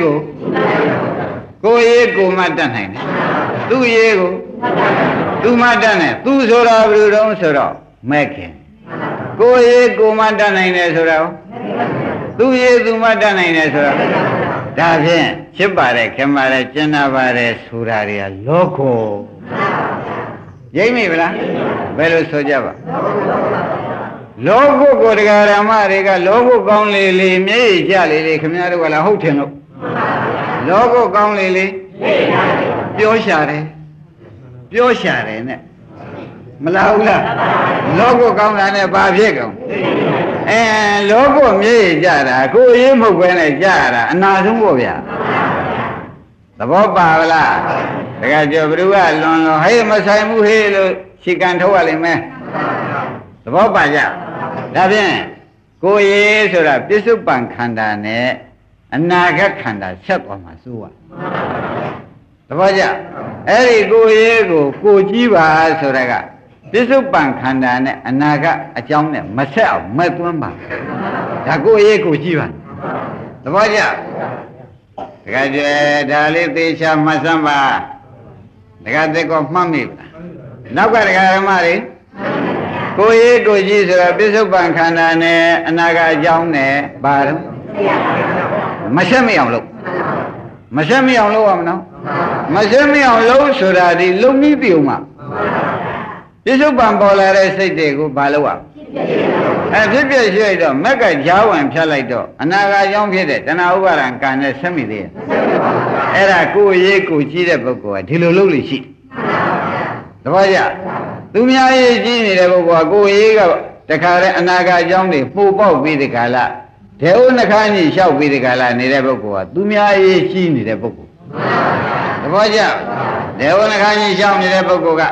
ကိုမတတ်နိုင်တယ်သူ့ရေးကိုသူမတတ်နိုင်သူဆိုတာဘယ်လိုတုံးဆိုတော့မဲ့ခင်ကိုယ်ရေးကိုမတတ်နိုင်တယ်ဆိုတော့သူရေးသူမတတ်နိုင်တယ်ဆိုတော့ဒါဖြင့်ချစ်ပါတယ်ခင်ပါတယ်ကျင်နာပါတယ်ဆိုတာတွေကလောကောရိပ်မိဗလားဘယ်လိုဆိုကြပါလောကုကိုတရားဓမ္မတွေကလောကုကောင်းလေလေမျက်ရည်ကျလေလေခင်ဗျားတို့ကလည်းဟုတ်တယ်လို့လောကုကောင်းလေလေပြောရှာတယ်နဲ့မလားဘူးလားလောကုကောင်းတာနဲ့ဘာဖြစ်ကုန်လောကုမျက်ရည်ကျတာကိုယ်ရေးမဟုတ်ပဲနဲ့ကျတာအနာဆုံးပေါ့ဗျာသဘောပါလားတကယ်ကြောဘ누구ကလွန်ဟေးမဆိုင်ဘူးဟေးလို့ရှင်းကန်ထုတ်ရလိမ့်မယ်သဘောပါကြဒါဖြင့်ကိုယ်ရေးဆိုတာပြစ္ဆုတ်ပံခန္ဓာနဲ့အနာဂတ်ခန္ဓာဆက်သွားမှာစိုးရသဘောကျအဲ့ဒီကိုယ်ရေးကိုကြည့်ပါဆိုတာကပြစ္ဆုတ်ပံခန္ဓာနဲ့အနာဂတ်အကြောင်းနဲ့မဆက်အောင်မသွန်းပါဒါကိုယ်ရေးကိုကြည့်ပါသဘောကျတကယ်ကြဒါလေးသေချာမှတ်စမ်းပါတကယ်သက်ကောမှတ်မိပါနောက်ကဓမ္မတွေကိုယ်ရေးကိုကြည့်ဆိုတာပြစ္ဆုတ်ပံခန္ဓာနဲ့အနာဂတ်အကြောင်းနဲ့ဘာတော့မဆက်မအောင်လုပ်မဆက်မအောင်လုပ်ရမနော်မဆက်မအောင်လုပ်ဆိုတာဒီလုံပြီးပြုံမှာပြစ္ဆုတ်ပံပေါ်လာတဲ့စိတ်တွေကိုဘာလုပ်ရဖြစ်ပြရှိလိုက်တော့မက်ကဂျားဝင်ဖြတ်လိုက်တော့အနာဂတ်အကြောင်းဖြစ်တဲ့တဏှာဥပါဒံကံနဲ့ဆက်မိသေးရဲ့အဲ့ဒါကိုယ်ရေးကိုကြည့်တဲ့ပုဂ္ဂိုလ်ကဒီလိုလုပ်လို့ရှိသဘောကျသူများရေးကြည့်နေတဲ့ပုဂ္ဂိုလ်ကကိုယ်ရေးကတခါတည်းအနာဂတ်အကြောင်းတွေပို့ပေါက်ပြီးဒီကလာဒေဝနှခါကြီးလျှောက်ပြီးဒီကလာနေတဲ့ပုဂ္ဂိုလ်ကသူများရေးကြည့်နေတဲ့ပုဂ္ဂိုလ်သဘောကျဒေဝနှခမ်းကြီးရှောင်းနေတဲ့ပုဂ္ဂိုလ်က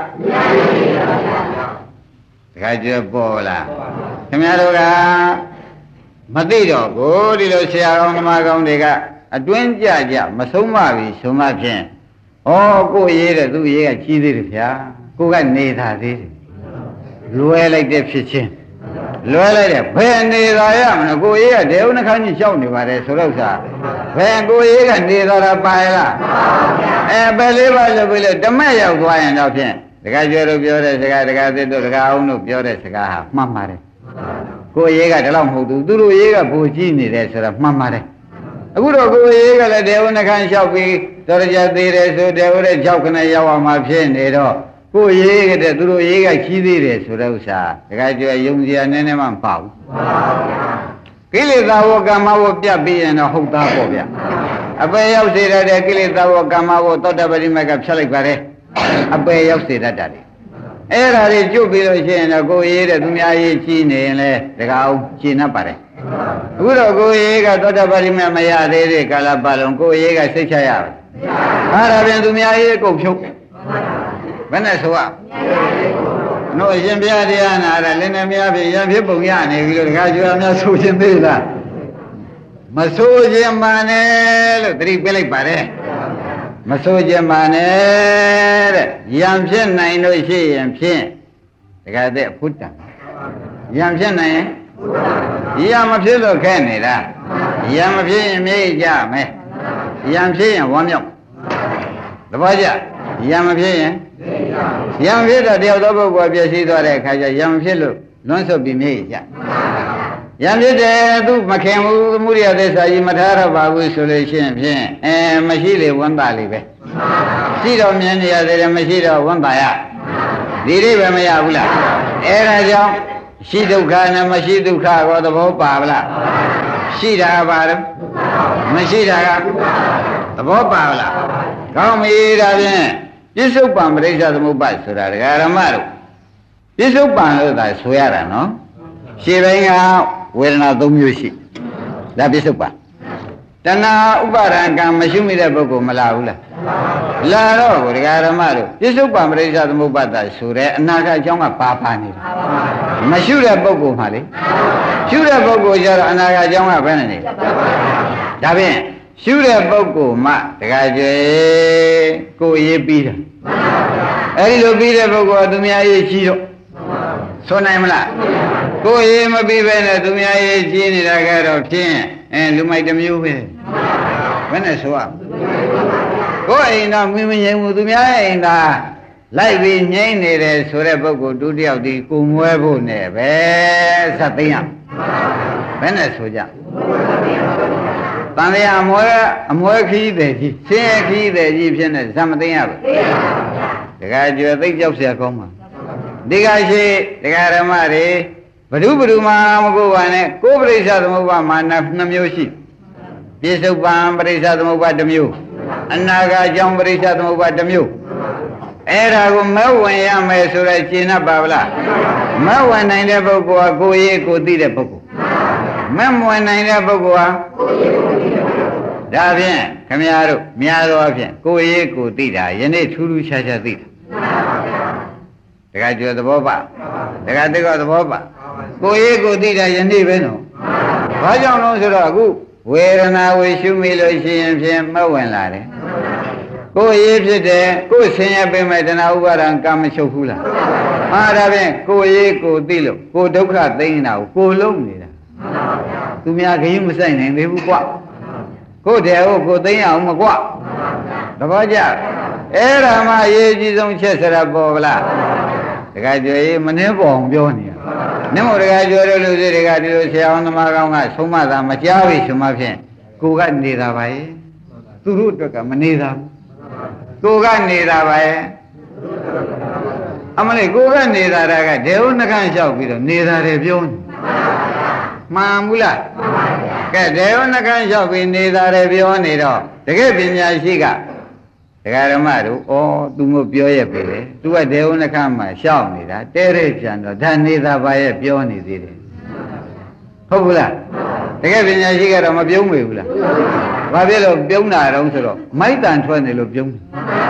တခါကျွပေါ်လာခင်ဗျားတို့ကမသိတော့ကိုဒီလိုဆရာကောင်းဓမ္မကောင်းတွေကအတွင်းကြကြမဆုံးမပြီဆိုမှဖြင့်ဩကိုရေးတဲ့သူရေးကကြီးသေးတယ်ဗျာကိုကနေသာသေးတယ်လွယ်လိုက်တဲ့ဖြစ်ချင်းလွယ်လိုက်တဲ့ဘယ်နေသာရမလို့ကိုရေးကဒေဝနှခမ်းကြီးရှောက်နေပါတယ်ဆိုတော့စာဘယ်ကိုရေးကနေသာတာပါရလားပဲလေးပါလို့ပြလို့ဓမ္မရောက်သွားရင်တော့ဖြင့်တခါကျွဲတို့ပြောတဲ့စကားတခါသစ်တို့တခါအောင်တို့ပြောတဲ့စကားဟာမှန်ပါတယ်ကိုရေးကဒီလောက်မဟုတ်ဘူးသူတို့ရေးကဘူကြီးနေတယ်ဆိုတော့မှန်ပါတယ်အခုတော့ကိုရေးကလည်းဒေဝနှခမ်းလျှောက်ပြီးတော်ရကြသေးတယ်ဆိုဒေဝရဲ့6ခနဲ့ရောက်အောင်မှဖြစ်နေတော့ကိုရေးကတဲ့သူတို့ရေးကကြီးသေးတယ်ဆိုတဲ့ဥစ္စာတခါကျွဲယုံစရာနည်းနည်းမှမပေါ့ဘူးကိလေသာဝကမ္မဝပြတ်ပြီးရင်တော့ဟုတ်သားပေါ့ဗျအပေရောက်စေတဲ့ကိလေသာဝကမ္မဝသောတပတိမကဖြတ်လိုက်ပါတယ်အပေရောက်စေတတ်တယ်အဲ့ဒါတွေကျွတ်ပြီးလို့ရှိရင်တော့ကိုရေးတဲ့သူများရေးကြီးနေရင်လဲတကားအောင်ရှင်း납ပါတယ်အခုတော့ကိုရေးကသောတပတိမရသေးတဲ့ကာလပတ်လုံးကိုရေးကစိတ်ချရပါအဲ့ဒါပြန်သူများရေးကုန်ဖြုတ်ဘယ်နဲ့ဆိုရနို့အရှင်ဘုရားတရားနာတာလည်းနဲ့များဖြစ်ရဖြစ်ပုံရနေပြီလို့တခါကျွာများဆိုခြင်းသေးလားမဆိုခြင်းပါနဲ့လို့သတိပေးလိုက်ပါတယ်မဆိုခြင်းပါနဲ့တဲ့ယံဖြစ်နိုင်လို့ရှိရင်ဖြင့်တခါတည်းဖုတ္တံယံဖြစ်နိုင်ရင်ယံမဖြစ်လို့ခဲနေတာယံမဖြစ်ရင်မြေ့ကြမယ်ယံဖြစ်ရင်ဝမ်းမြောက်သဘောကျယံမဖြစ်ရင်ယံဖြစ်တော့တယောက်သောပုဂ္ဂိုလ်ပြည့်စည်သွားတဲ့အခါကျယံဖြစ်လို့လွန်းဆုပ်ပြီးမြေ့ကြယံဖြစ်တယ်သူမခင်ဘူးသမုဒိယသစ္စာကြီးမထားတော့ပါဘူးဆိုလို့ရှိရင်ဖြင့်မရှိလေဝန္တာလေးပဲရှိတော့မြင်နေရသေးတယ်မရှိတော့ဝန္တာရဒီလေးပဲမရဘူးလားအဲဒါကြောင့်ရှိဒုက္ခနဲ့မရှိဒုက္ခကိုသဘောပါဗလားရှိတာပါတော့မရှိတာကသဘောပါဗလားကောင်းပြီဒါဖြင့်ပြစ္ဆုတ်ပံပရိစ္ဆသမုပ္ပါဆိုတာဒကာရမတို့ပြစ္ဆုတ်ပံလို့သာဆိုရတာနော်ရှေ့ပိုင်းကဝေဒနာ၃မျိုးရှိဒါပြစ္ဆုတ်ပံတဏှာဥပါဒံကံမရှိမိတဲ့ပုဂ္ဂိုလ်မလာဘူးလားလာတော့ဒကာရမတို့ပြစ္ဆုတ်ပံပရိစ္ဆသမုပ္ပါဒဆိုတဲ့အနာဂတ်အကြောင်းကပါနေတယ်မရှိတဲ့ပုဂ္ဂိုလ်မှလေရှုတဲ့ပုဂ္ဂိုလ်ကျတော့အနာဂတ်အကြောင်းကဘယ်နဲ့နေဒါဖြင့်ရှုတဲ့ပုဂ္ဂိုလ်မှတခါကျွေကိုရေးပြီးတာအဲဒီလိုပြီးတဲ့ပုဂ္ဂိုလ်ကသူများရေးကြီးတော့ဆိုနိုင်မလားကိုရေးမပြီးပဲနဲ့သူများရေးကြီးနေတာကတော့ဖြင့်လူမိုက်တစ်မျိုးပဲဘယ်နဲ့ဆိုရကိုအိမ်တော့မင်းမငြိမ်ဘူးသူများအိမ်သာလိုက်ပြီးငြိမ့်နေတယ်ဆိုတဲ့ပုဂ္ဂိုလ်ဒုတိယဒီကိုမွဲဖို့နဲ့ပဲသတ်သိမ်းရဘယ်နဲ့ဆိုကြတန်လျာအမွဲခီးတယ်ကြီးဆင်းရဲခီးတယ်ကြီးဖြစ်နေဇမသိမ်းရပါတခါကျွယ်သိကြောက်เสียကောင်းပါဒီကရှိဒကာဓမ္မတွေဘုဒ္ဓမှာမကိုပါနဲ့ကိုပရိစ္ဆသမုပ္ပါမှာ2မျိုးရှိပြစ္ဆုတ်ပံပရိစ္ဆသမုပ္ပါ1မျိုးအနာဂတ်ကြောင့်ပရိစ္ဆသမုပ္ပါ1မျိုးအဲ့ဒါကိုမဝင်ရမယ်ဆိုတော့ရှင်း납ပါဗလားမဝင်နိုင်တဲ့ပုဂ္ဂိုလ်ကကိုရေးကိုသိတဲ့ပုဂ္ဂိုလ်မဝင်နိုင်တဲ့ပုဂ္ဂိုလ်ဟာဒါဖြင့်ခမည်းတော်များသောအဖြစ်ကိုရေးကိုသိတာယနေ့ထူးထူးခြားခြားသိတာတခါကျွယ်သဘောပါတခါသိကောသဘောပါကိုရေးကိုသိတာယနေ့ပဲနော်ဘာကြောင့်လို့ဆိုတော့အခုဝေဒနာဝေရှုမိလို့ရှိရင်ဖြင့်မဝင်လာတယ်ကိုရေးဖြစ်တယ်ကိုဆင်းရဲပေးမဲ့တဏှာဥပါဒံကာမချုပ်ဘူးလားဟာဒါဖြင့်ကိုရေးကိုသိလို့ကိုဒုက္ခသိနေတာကိုလုံးနေတာသူများခရင်မဆိုင်နိုင်သေးဘူးကွကိုတဲ့ဟုတ်ကိုသိအောင်မကွသဘောကျအဲ့ဒါမှအရေးကြီးဆုံးချက်စရာပေါ်ဗလားတခါကျွေးမနှဲပေါ်အောင်ပြောနေတာနမောတခါကျွေးလို့လူတွေတခါဒီလိုဆရာအောင်သမားကောင်းကဆုံးမတာမကြားပြီဆိုမှဖြင့်ကိုကနေတာပါရဲ့သူတို့အတွက်ကမနေတာကိုကနေတာပါရဲ့အမလေးကိုကနေတာကဒေဝနှခမ်းလျှောက်ပြီးတော့နေတာတယ်ပြောနေမှန်ဘူးလားကဲဒေဝနှခမ်းလျှောက်ပြီးနေတာတယ်ပြောနေတော့တကယ်ပညာရှိကဒကာဓမ္မတို့ဩသူမပြောရပြီလေသူကဒေဝနှခမ်းမှာလျှောက်နေတာတဲတဲ့ပြန်တော့ဒါနေတာပါရဲ့ပြောနေသေးတယ်ဟုတ်ဘူးလားတကယ်ပညာရှိကတော့မပြုံးမေဘူးလားဘာဖြစ်လို့ပြုံးတာတုံးဆိုတော့မိုက်တန်ထွက်နေလို့ပြုံးတယ်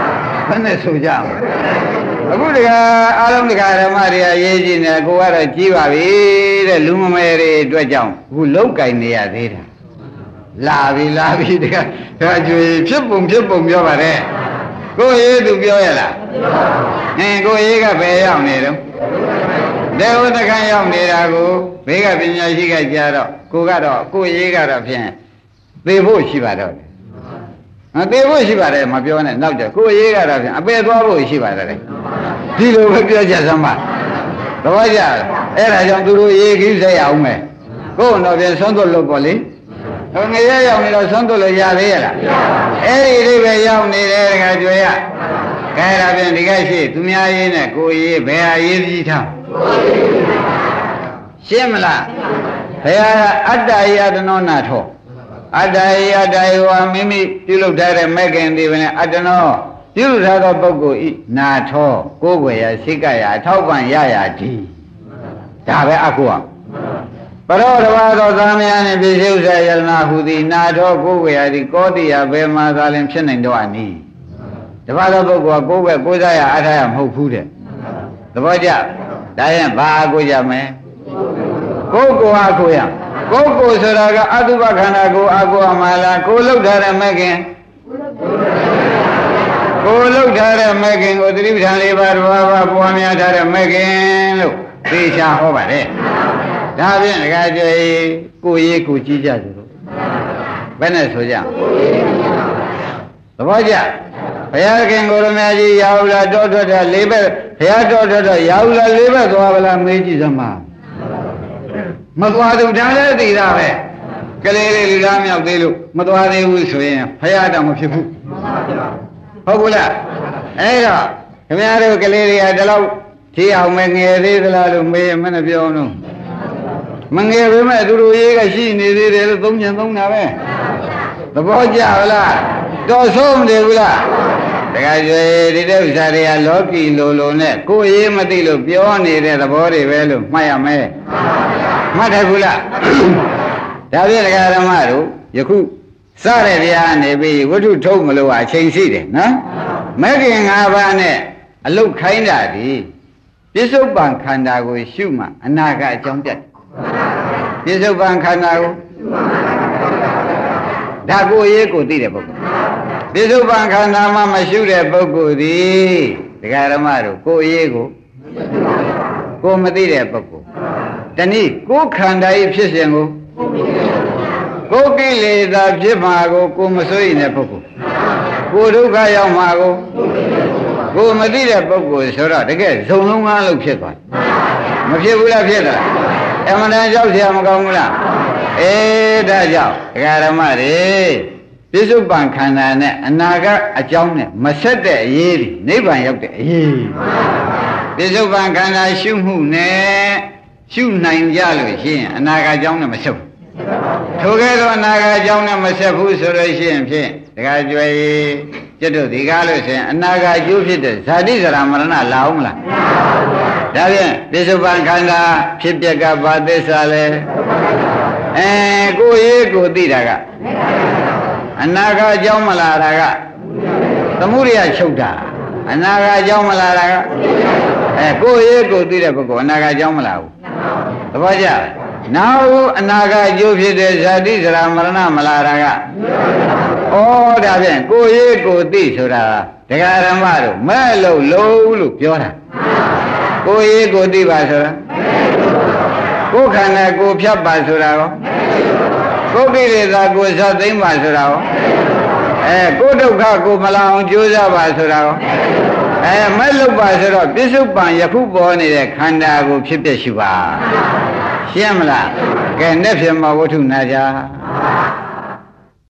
ဘယ်နဲ့ဆိုကြမလဲအခုတကအားလုံးတကဓမ္မတွေရေးကြည့်နေကိုကတော့ကြီးပါပြီတဲ့လူမမဲတွေအတွက်ကြောင့်အခုလောက်ကင်နေရသေးတာလာပြီတကဒါကျွေဖြစ်ပုံပြောပါတယ်ကိုရေးသူပြောရလားကိုရေးကဘယ်ရောက်နေတော့ဒေဝတကန်ရောက်နေတာကိုဘေးကပညာရှိကကြားတော့ကိုရေးကတော့ဖြင့်သေဖို့ရှိပါတော့သေဖို့ရှိပါတယ်မပြောနဲ့နောက်ကြကိုရေးကတော့ဖြင့်အပယ်သွားဖို့ရှိပါတယ်ဒီလိုပဲပြောကြစမ်းပါသဘောကျလားအဲ့ဒါကြောင့်သူတို့ရေးကြီးဆက်ရအောင်မယ်ကိုယ်တော့ပြန်ဆုံးသွတ်လို့ပေါ့လေငရဲရောက်နေတော့ဆုံးသွတ်လို့ရသေးရလားအဲ့ဒီအိဗယ်ရောက်နေတယ်တခါကြွယ်ရခဲဒါပြန်ဒီကရှိသူများရေးနဲ့ကိုရေးဘယ်ဟာရေးပြီးထားရှင်းမလားဘယ်ဟာအတ္တယတနောနာထောအတ္တယတယောမိမိပြုလုပ်ထားတဲ့မဲ့ခင်ဒီပဲနဲ့အတ္တနောပြုလုပ်ထားသောပုဂ္ဂိုလ်ဤနာထောကိုယ်ွယ်ရစိတ်ကရအထောက်ပံ့ရဒီဒါပဲအကုအောင်ပရောတဘာသောသာမယနှင့်ပြည့်စုံစေယတနာဟုသည်နာထောကိုယ်ွယ်ရသည်ကောတိယဘယ်မှာသာလင်ဖြစ်နိုင်တော့အနည်းတဘာသောပုဂ္ဂိုလ်ကကိုယ်ွယ်ကိုးစားရအထားရမဟုတ်ဘူးတဲ့သဘောကျဒါရင်ဘာအကုကြမယ်ကိုယ်အကုရကိုယ်ဆိုတာကအတုပခန္ဓာကိုအကုအမှလားကိုလှုပ်ထားတဲ့မဲ့ခင်ကိုလှုပ်ထားတဲ့မဲ့ခင်ကိုသတိပဋ္ဌာန်၄ပါးပွားများထားတဲ့မဲ့ခင်လို့သိချဟောပါတယ်ဒါဖြင့်ဒကာကျွေးကိုရေးကိုကြည့်ကြစို့ဘယ်နဲ့ဆိုကြသဘောကျဘုရားခင်ကိုရမကြီးရောက်လာတောထွက်တာ၄ဘက်ဘုရားတောထွက်တော့ရောက်လာ၄ဘက်သွားဗလားမေးကြည့်စမ်းပါမသွားသူဒါလည်းသိတာပဲကလေးလေးလူသားမြောက်သေးလို့မသွားသေးဘူးဆိုရင်ဘုရားတော်မဖြစ်ဘူးဟုတ်ဘူးလားအဲ့တော့ခင်ဗျားတို့ကလေးတွေကဒီလောက်ကြည့်အောင်မငယ်သေးသလားလို့မေးရင်မနဲ့ပြောအောင်လို့မငယ်ပေမဲ့သူတို့ရေးကရှိနေသေးတယ်လို့သုံးချင်သုံးတာပဲသဘောကျလားတော်ဆုံးမတယ်ဘူးလားတခါကျွေးဒီတဲ့ဥစ္စာတွေကလောကီလိုနဲ့ကိုယ်ရေးမသိလို့ပြောနေတဲ့သဘောတွေပဲလို့မှတ်ရမယ်မှတ်တယ်ဘူးလားဒါဖြင့်ဒကာဓမ္မတို့ယခုစတဲ့တရားနေပြီးဝိထုထုတ်မလို့အချိန်ရှိတယ်နော်မဲ့ခင်၅ပါးနဲ့အလုတ်ခိုင်းတာဒီပြစ္ဆုတ်ပံခန္ဓာကိုရှုမှအနာကအကြောင်းပြတ်ပြစ္ဆုတ်ပံခန္ဓာကိုဒါကိုရေးကိုသိတဲ့ပုဂ္ဂိုလ်ပြစ္ဆုတ်ပံခန္ဓာမှမရှုတဲ့ပုဂ္ဂိုလ်သည်ဒကာဓမ္မတို့ကိုရေးကိုမသိတဲ့ပုဂ္ဂိုလ်တနည်းကိုခန္ဓာ၏ဖြစ်စဉ်ကိုကိလေသာဖြစ်မှာကိုမစိုးရင်တဲ့ပုဂ္ဂိုလ်ကိုဒုက္ခရောက်မှာကိုမသိတဲ့ပုဂ္ဂိုလ်ဆိုတော့တကယ်ဇုံလုံးကားလို့ဖြစ်သွားမဖြစ်ဘူးလားဖြစ်တာအမှန်တန်ကြောက်เสียမကောင်းဘူးလားဒါကြောင့်ဒကာဓမ္မတွေပြစ္ဆုတ်ပံခန္ဓာနဲ့အနာကအကြောင်းနဲ့မဆက်တဲ့အရေးဒီနိဗ္ဗာန်ရောက်တဲ့အရေးပြစ္ဆုတ်ပံခန္ဓာရှုမှုနဲ့ရှုနိုင်ကြလို့ရှိရင်အနာကအကြောင်းနဲ့မဆက်ဘူးထိုကဲ့သို့အနာကအကြောင်းနဲ့မဆက်ဘူးဆိုလို့ရှိရင်ဖြင့်ဒကာကျွယ်ကျွတ်တို့ဒီကားလို့ဆိုရင်အနာကအကျိုးဖြစ်တဲ့ဇာတိဇရာမရဏလာအောင်မလားဒါဖြင့်ပြစ္ဆုတ်ပံခန္ဓာဖြစ်ပျက်ကဘာသစ္စာလဲကိုရေးကိုသိတာကအနာကအကြောင်းမလာတာကသမုဒိယချုပ်တာအနာကအကြောင်းမလာတာကကိုရေးကိုသိတဲ့ပုဂ္ဂိုလ်အနာကအကြောင်းမလာဘူးသဘောကျနောက်အနာကအကျိုးဖြစ်တဲ့ဇာတိဇရာမရဏမလာတာကဒါဖြင့်ကိုရေးကိုသိဆိုတာဒကာဓမ္မတို့မဲ့လို့ပြောတာကိုရေးကိုသိပါဆိုတာကိုခန္ဓာကိုဖြတ်ပါဆိုတာရောကိုကိလေသာကိုဇတ်သိမ့်ပါဆိုတာရောကိုဒုက္ခကိုမလာအောင်ကြိုးစားပါဆိုတာရောမဲ့လို့ပါဆိုတော့ပြစ္ဆုတ်ပံယခုပေါ်နေတဲ့ခန္ဓာကိုဖြစ်ပြရှိပါရှင်းမလားကဲနဲ့ဖြစ်မှာဝတ္ထုနာကြ